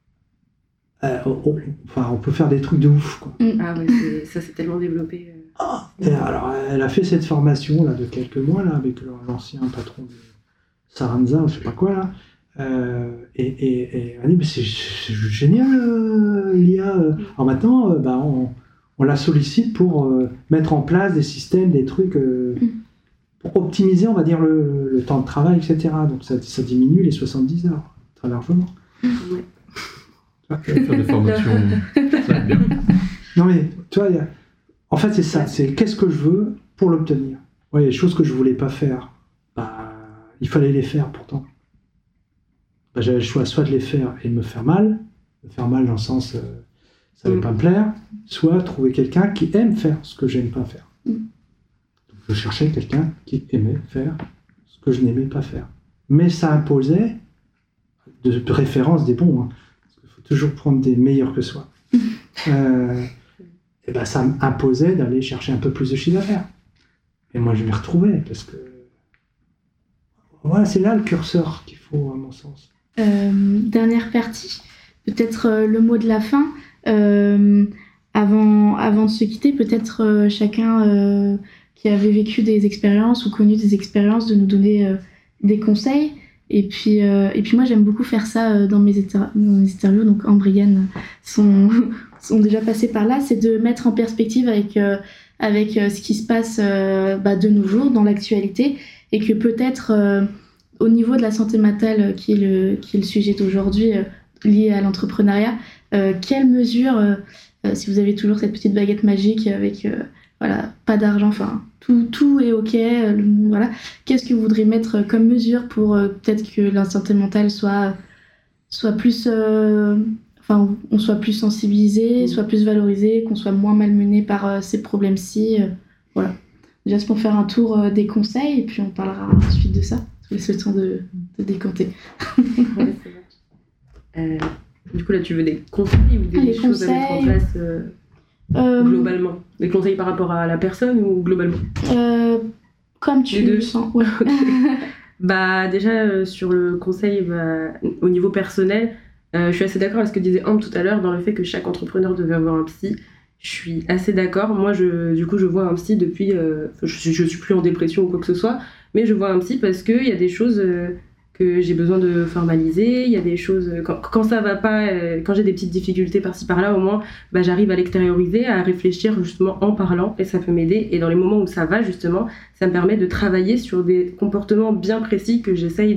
on peut faire des trucs de ouf, quoi. Ah ouais, ça s'est tellement développé. Alors, elle a fait cette formation là, de quelques mois là, avec l'ancien patron de Saranza, je sais pas quoi là. Et elle dit, mais c'est génial l'IA. Alors maintenant, on la sollicite pour mettre en place des systèmes, des trucs pour optimiser, on va dire, le temps de travail, etc. Donc ça diminue les 70 heures, très largement. Ouais. Faire des formations, ça va être bien. Non mais, tu vois, en fait c'est ça, c'est qu'est-ce que je veux pour l'obtenir. Ouais, il y a des choses que je voulais pas faire, il fallait les faire pourtant. J'avais le choix soit de les faire et de me faire mal dans le sens ça ne va pas me plaire, soit trouver quelqu'un qui aime faire ce que j'aime pas faire. Donc je cherchais quelqu'un qui aimait faire ce que je n'aimais pas faire. Mais ça imposait de référence des bons, hein. Toujours prendre des meilleurs que soi. Et ça m'imposait d'aller chercher un peu plus de chiffre d'affaires. Et moi, je m'y retrouvais parce que voilà, c'est là le curseur qu'il faut, à mon sens. Dernière partie, peut-être le mot de la fin. Avant de se quitter, peut-être chacun qui avait vécu des expériences ou connu des expériences, de nous donner des conseils. Et puis moi j'aime beaucoup faire ça dans mes interviews, donc Ambre et Yann sont déjà passés par là, c'est de mettre en perspective avec ce qui se passe de nos jours dans l'actualité, et que peut-être au niveau de la santé mentale qui est le sujet d'aujourd'hui lié à l'entrepreneuriat, quelles mesures, si vous avez toujours cette petite baguette magique avec pas d'argent, enfin tout est ok, voilà. Qu'est-ce que vous voudriez mettre comme mesure pour peut-être que la santé mentale soit plus, on soit plus sensibilisé, soit plus valorisé, qu'on soit moins malmené par ces problèmes-ci, voilà. Déjà c'est pour faire un tour des conseils et puis on parlera ensuite de ça. Je vous laisse le temps de décanter. Ouais, c'est vrai. Du coup là tu veux des conseils ou des choses à mettre en place globalement? Des conseils par rapport à la personne ou globalement? Comme tu le sens. Ouais. Déjà sur le conseil au niveau personnel, je suis assez d'accord avec ce que disait Ambre tout à l'heure dans le fait que chaque entrepreneur devait avoir un psy. Je suis assez d'accord. Moi je vois un psy depuis je suis plus en dépression ou quoi que ce soit, mais je vois un psy parce qu'il y a des choses que j'ai besoin de formaliser, il y a des choses quand ça va pas, quand j'ai des petites difficultés par-ci par-là, au moins j'arrive à l'extérioriser, à réfléchir justement en parlant, et ça peut m'aider. Et dans les moments où ça va justement, ça me permet de travailler sur des comportements bien précis que j'essaye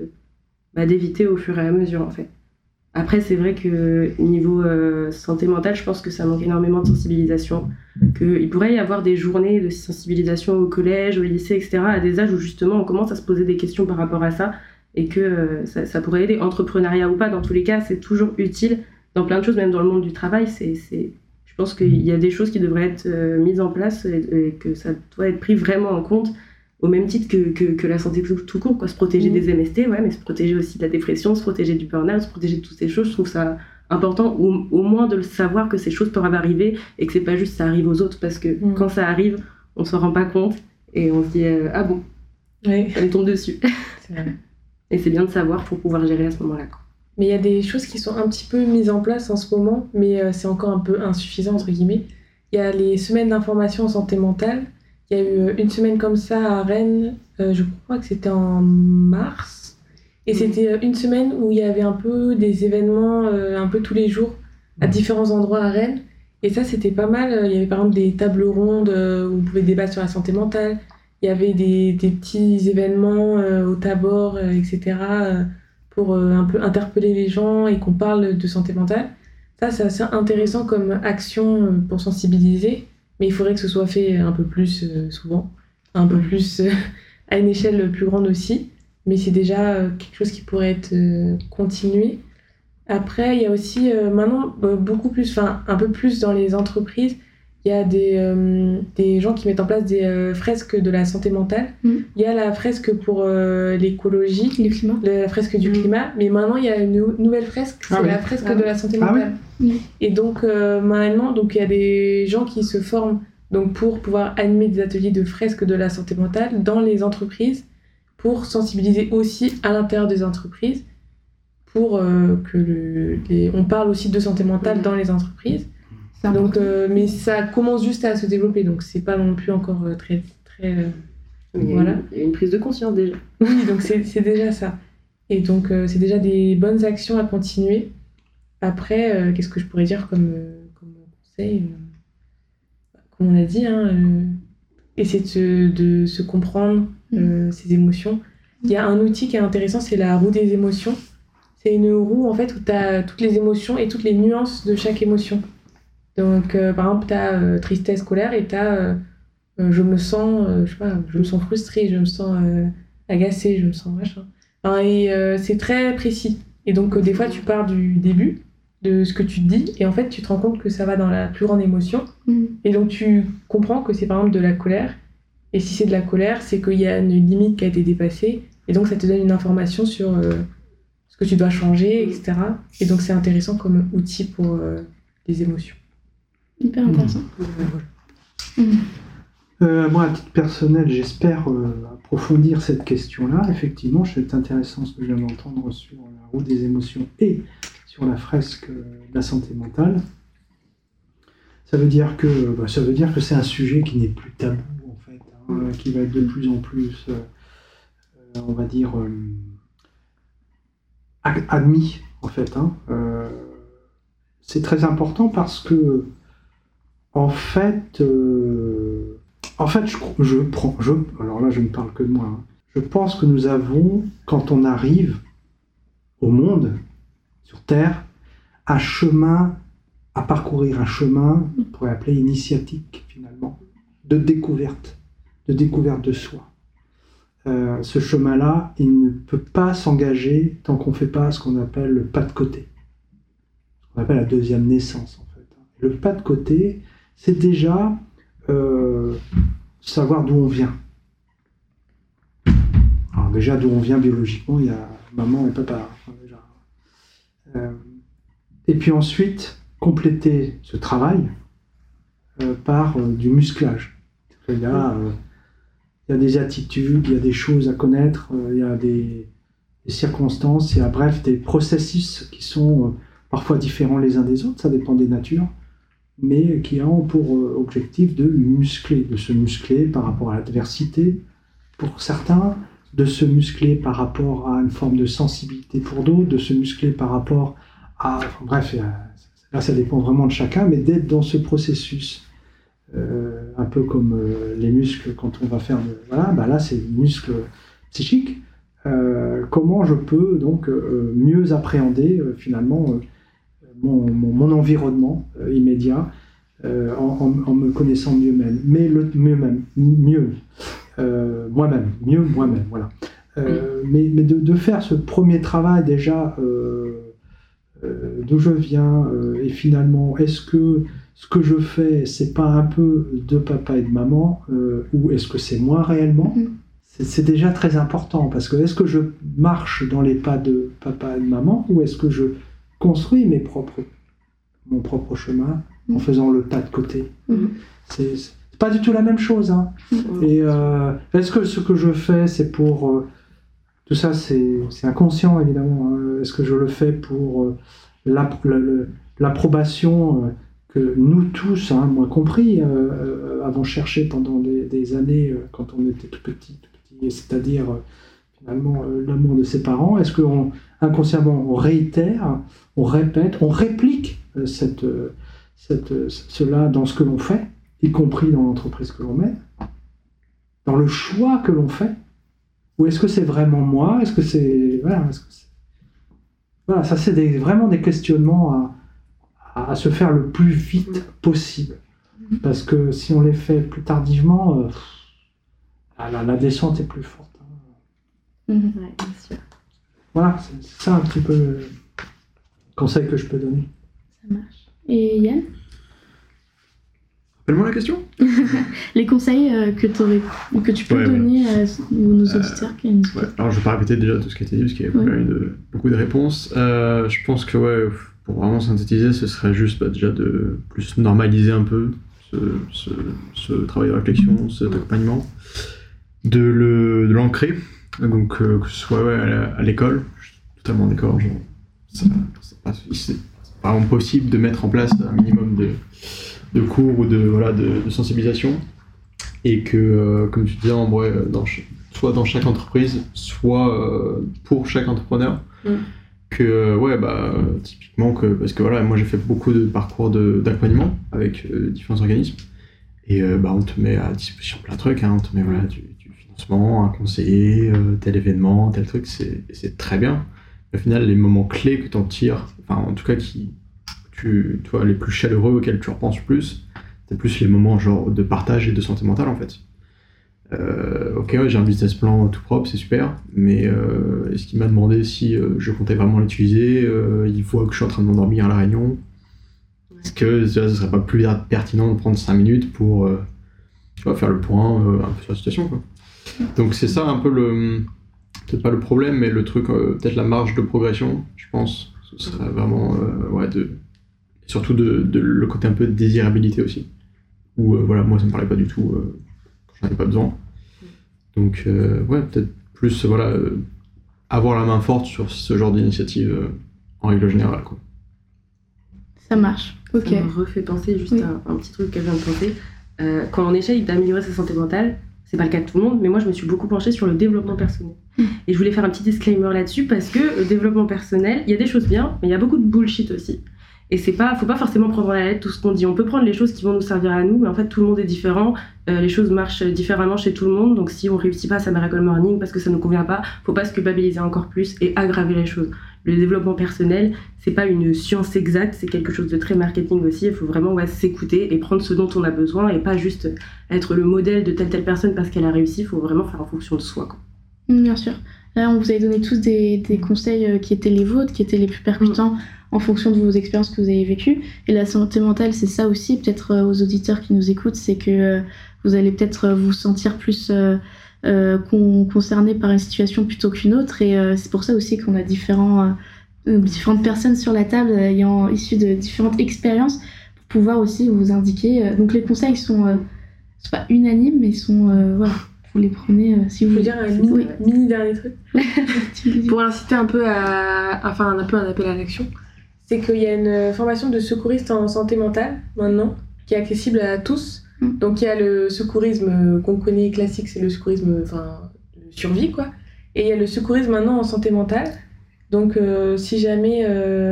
d'éviter au fur et à mesure en fait. Après c'est vrai que niveau santé mentale, je pense que ça manque énormément de sensibilisation, qu'il pourrait y avoir des journées de sensibilisation au collège, au lycée, etc., à des âges où justement on commence à se poser des questions par rapport à ça, et que ça pourrait aider, entrepreneuriat ou pas, dans tous les cas, c'est toujours utile dans plein de choses, même dans le monde du travail. Je pense qu'il y a des choses qui devraient être mises en place et que ça doit être pris vraiment en compte, au même titre que la santé tout court, quoi. Se protéger des MST, ouais, mais se protéger aussi de la dépression, se protéger du burn-out, se protéger de toutes ces choses. Je trouve ça important, au moins de le savoir que ces choses peuvent arriver et que c'est pas juste ça arrive aux autres, parce que quand ça arrive, on s'en rend pas compte et on se dit ah bon, ouais. Ça me tombe dessus. C'est vrai. Et c'est bien de savoir pour pouvoir gérer à ce moment-là, quoi. Mais il y a des choses qui sont un petit peu mises en place en ce moment, mais c'est encore un peu insuffisant, entre guillemets. Il y a les semaines d'information en santé mentale. Il y a eu une semaine comme ça à Rennes, je crois que c'était en mars. Et c'était une semaine où il y avait un peu des événements un peu tous les jours à différents endroits à Rennes. Et ça, c'était pas mal. Il y avait par exemple des tables rondes où on pouvait débattre sur la santé mentale. Il y avait des petits événements au Tabor, etc., pour un peu interpeller les gens et qu'on parle de santé mentale. Ça, c'est assez intéressant comme action pour sensibiliser, mais il faudrait que ce soit fait un peu plus souvent, un peu plus à une échelle plus grande aussi. mais c'est déjà quelque chose qui pourrait être continué. Après, il y a aussi maintenant beaucoup plus, un peu plus dans les entreprises, il y a des gens qui mettent en place des fresques de la santé mentale. Il y a la fresque pour l'écologie, la fresque du climat, mais maintenant il y a une nouvelle fresque, c'est la fresque de la santé mentale. Et donc maintenant, il y a des gens qui se forment donc, pour pouvoir animer des ateliers de fresques de la santé mentale dans les entreprises, pour sensibiliser aussi à l'intérieur des entreprises, pour on parle aussi de santé mentale dans les entreprises. Donc, mais ça commence juste à se développer, donc c'est pas non plus encore très voilà. Il y a une prise de conscience déjà. Oui, donc c'est déjà ça. Et donc c'est déjà des bonnes actions à continuer. Après, qu'est-ce que je pourrais dire comme conseil comme on a dit, essayer de se comprendre ses émotions. Il y a un outil qui est intéressant, c'est la roue des émotions. C'est une roue en fait où tu as toutes les émotions et toutes les nuances de chaque émotion. Donc par exemple, tu as tristesse, colère et tu as je me sens frustrée, je me sens agacée, je me sens machin. C'est très précis. Et donc des fois tu pars du début de ce que tu te dis et en fait tu te rends compte que ça va dans la plus grande émotion et donc tu comprends que c'est par exemple de la colère et si c'est de la colère c'est qu'il y a une limite qui a été dépassée et donc ça te donne une information sur ce que tu dois changer, etc. Et donc c'est intéressant comme outil pour les émotions. Hyper intéressant. Moi, à titre personnel, j'espère approfondir cette question-là. Effectivement, c'est intéressant ce que je viens d'entendre sur la roue des émotions et sur la fresque de la santé mentale. Ça veut dire que c'est un sujet qui n'est plus tabou, en fait, qui va être de plus en plus, on va dire, admis, en fait. C'est très important parce que, en fait, alors là, je ne parle que de moi. Je pense que nous avons, quand on arrive au monde, sur Terre, à parcourir un chemin, on pourrait appeler initiatique, finalement, de découverte de soi. Ce chemin-là, il ne peut pas s'engager tant qu'on ne fait pas ce qu'on appelle le pas de côté. Ce qu'on appelle la deuxième naissance, en fait. Le pas de côté, c'est déjà savoir d'où on vient. Alors déjà, d'où on vient biologiquement, il y a maman et papa. Déjà. Et puis ensuite, compléter ce travail par du musclage. Il y a des attitudes, il y a des choses à connaître, il y a des circonstances, il y a bref des processus qui sont parfois différents les uns des autres, ça dépend des natures, mais qui ont pour objectif de se muscler par rapport à l'adversité pour certains, de se muscler par rapport à une forme de sensibilité pour d'autres, de se muscler par rapport à... Bref, là ça dépend vraiment de chacun, mais d'être dans ce processus, un peu comme les muscles quand on va faire... là c'est les muscles psychiques. Comment je peux donc mieux appréhender finalement mon environnement immédiat en me connaissant moi-même, voilà. Mais de faire ce premier travail déjà d'où je viens et finalement est-ce que ce que je fais c'est pas un peu de papa et de maman ou est-ce que c'est moi réellement? C'est déjà très important parce que est-ce que je marche dans les pas de papa et de maman ou est-ce que je construis mon propre chemin en faisant le pas de côté? C'est pas du tout la même chose. Et est-ce que ce que je fais, c'est pour... tout ça, c'est inconscient, évidemment. Est-ce que je le fais pour l'approbation que nous tous, moi compris, avons cherché pendant des années quand on était tout petit, c'est-à-dire finalement l'amour de ses parents? Est-ce qu'inconsciemment on réitère, on répète, on réplique cela dans ce que l'on fait, y compris dans l'entreprise que l'on mène, dans le choix que l'on fait? Ou est-ce que c'est vraiment moi? Est-ce que c'est... Voilà, ça c'est vraiment des questionnements à se faire le plus vite possible. Parce que si on les fait plus tardivement, la descente est plus forte. Ouais, bien sûr. Voilà, c'est ça un petit peu le conseil que je peux donner. Ça marche. Et Yann, Rappelle-moi la question. les conseils que tu peux donner à nos auditeurs qui nous écoutent. Alors je vais pas répéter déjà tout ce qui a été dit parce qu'il y a quand même beaucoup de réponses. Je pense que pour vraiment synthétiser, ce serait juste déjà de plus normaliser un peu ce travail de réflexion, cet accompagnement, de l'ancrer, donc que ce soit à l'école, je suis totalement d'accord, c'est vraiment possible de mettre en place un minimum de cours ou de sensibilisation, et que, comme tu disais, en vrai, soit dans chaque entreprise, soit pour chaque entrepreneur, que typiquement parce que moi j'ai fait beaucoup de parcours d'accompagnement avec différents organismes, et on te met à disposition plein de trucs, on te met du financement, un conseiller, tel événement, tel truc, c'est très bien. Au final, les moments clés que tu en tires, enfin en tout cas les plus chaleureux auxquels tu repenses plus, c'est plus les moments genre de partage et de santé mentale en fait. J'ai un business plan tout propre, c'est super, mais est-ce qu'il m'a demandé si je comptais vraiment l'utiliser, il voit que je suis en train de m'endormir à la réunion, est-ce que ce serait pas plus pertinent de prendre 5 minutes pour faire le point un peu sur la situation, quoi. Donc c'est ça un peu peut-être pas le problème, mais le truc, peut-être la marge de progression, je pense, ce serait vraiment surtout de le côté un peu de désirabilité aussi, où moi ça me parlait pas du tout quand j'en avais pas besoin. Donc peut-être plus avoir la main forte sur ce genre d'initiative en règle générale, quoi. Ça marche, ok. Ça me refait penser juste un petit truc que je viens de penser. Quand on essaye d'améliorer sa santé mentale, c'est pas le cas de tout le monde, mais moi je me suis beaucoup penchée sur le développement personnel. Et je voulais faire un petit disclaimer là-dessus parce que le développement personnel, il y a des choses bien, mais il y a beaucoup de bullshit aussi. Et faut pas forcément prendre à la lettre tout ce qu'on dit. On peut prendre les choses qui vont nous servir à nous, mais en fait tout le monde est différent. Les choses marchent différemment chez tout le monde. Donc si on réussit pas sa Miracle Morning parce que ça nous convient pas, faut pas se culpabiliser encore plus et aggraver les choses. Le développement personnel, c'est pas une science exacte, c'est quelque chose de très marketing aussi. Il faut vraiment s'écouter et prendre ce dont on a besoin et pas juste être le modèle de telle personne parce qu'elle a réussi. Il faut vraiment faire en fonction de soi, quoi. Bien sûr. Là, on vous a donné tous des conseils qui étaient les vôtres, qui étaient les plus percutants en fonction de vos expériences que vous avez vécues. Et la santé mentale, c'est ça aussi, peut-être aux auditeurs qui nous écoutent, c'est que vous allez peut-être vous sentir plus concerné par une situation plutôt qu'une autre. Et c'est pour ça aussi qu'on a différentes personnes sur la table ayant issu de différentes expériences pour pouvoir aussi vous indiquer. Donc les conseils sont pas unanimes, mais sont vous les prenez si vous voulez. Je peux dire un mini dernier truc pour inciter un peu un appel à l'action. C'est qu'il y a une formation de secouriste en santé mentale maintenant qui est accessible à tous. Donc il y a le secourisme qu'on connaît classique, c'est le secourisme de survie, quoi. Et il y a le secourisme maintenant en santé mentale. Donc si jamais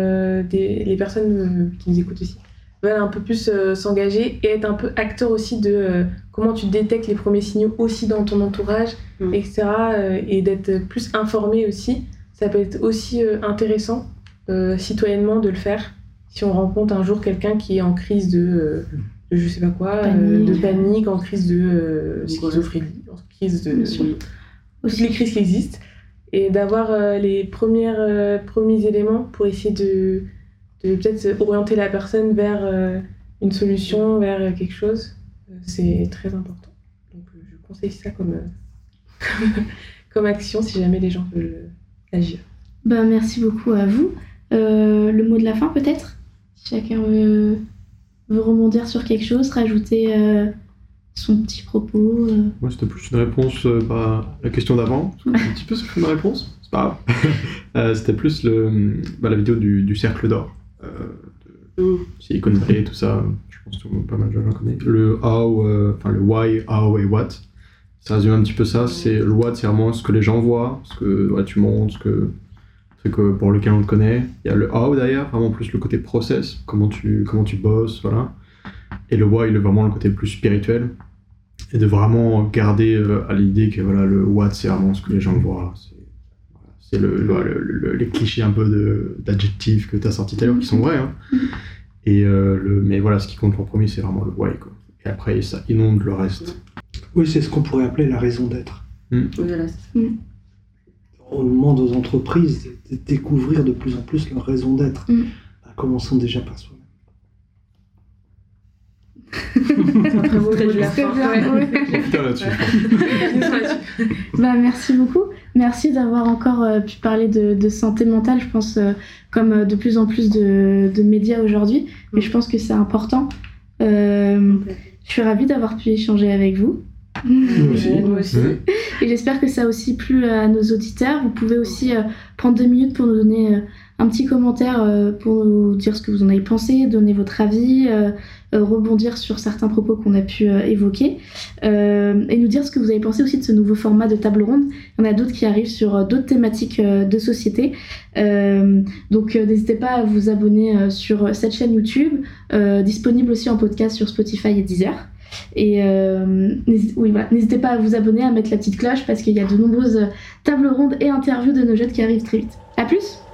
les personnes qui nous écoutent aussi veulent un peu plus s'engager et être un peu acteur aussi de comment tu détectes les premiers signaux aussi dans ton entourage, etc. Et d'être plus informé aussi, ça peut être aussi intéressant citoyennement de le faire. Si on rencontre un jour quelqu'un qui est en crise de je sais pas quoi, de panique, en crise de schizophrénie, en crise de toutes les crises qui existent, et d'avoir les premiers éléments pour essayer de peut-être orienter la personne vers une solution, vers quelque chose, c'est très important. Donc je conseille ça comme action si jamais les gens veulent agir. Merci beaucoup à vous. Le mot de la fin peut-être ? Chacun veut rebondir sur quelque chose, rajouter son petit propos. Moi, c'était plus une réponse à la question d'avant. Un petit peu ce que ma réponse, c'est pas grave. C'était plus la vidéo du cercle d'or. Silicon Valley, tout ça. Je pense que pas mal de gens connaissent. Le how, le why, how et what. Ça résume un petit peu ça. C'est le what, c'est vraiment ce que les gens voient, ce que tu montres, ce que pour lequel on te connaît. Il y a le how derrière, vraiment plus le côté process, comment tu bosses, voilà. Et le why, vraiment le côté plus spirituel. Et de vraiment garder à l'idée que le what, c'est vraiment ce que les gens voient. C'est les clichés un peu d'adjectifs que tu as sortis tout à l'heure qui sont vrais. Hein. Et mais ce qui compte en premier, c'est vraiment le why, quoi. Et après, ça inonde le reste. Oui, c'est ce qu'on pourrait appeler la raison d'être. Voilà. on demande aux entreprises de découvrir de plus en plus leur raison d'être. Commençons déjà par soi-même. C'est un très beau mot de la fin. Putain, là-dessus. Merci beaucoup. Merci d'avoir encore pu parler de santé mentale, je pense, comme de plus en plus de médias aujourd'hui. Mais je pense que c'est important. Je suis ravie d'avoir pu échanger avec vous. Moi aussi. Et j'espère que ça a aussi plu à nos auditeurs. Vous pouvez aussi prendre 2 minutes pour nous donner un petit commentaire pour nous dire ce que vous en avez pensé, donner votre avis, rebondir sur certains propos qu'on a pu évoquer et nous dire ce que vous avez pensé aussi de ce nouveau format de table ronde. Il y en a d'autres qui arrivent sur d'autres thématiques de société. Donc n'hésitez pas à vous abonner sur cette chaîne YouTube, disponible aussi en podcast sur Spotify et Deezer. Et n'hésitez pas à vous abonner, à mettre la petite cloche parce qu'il y a de nombreuses tables rondes et interviews de nos jeunes qui arrivent très vite. À plus!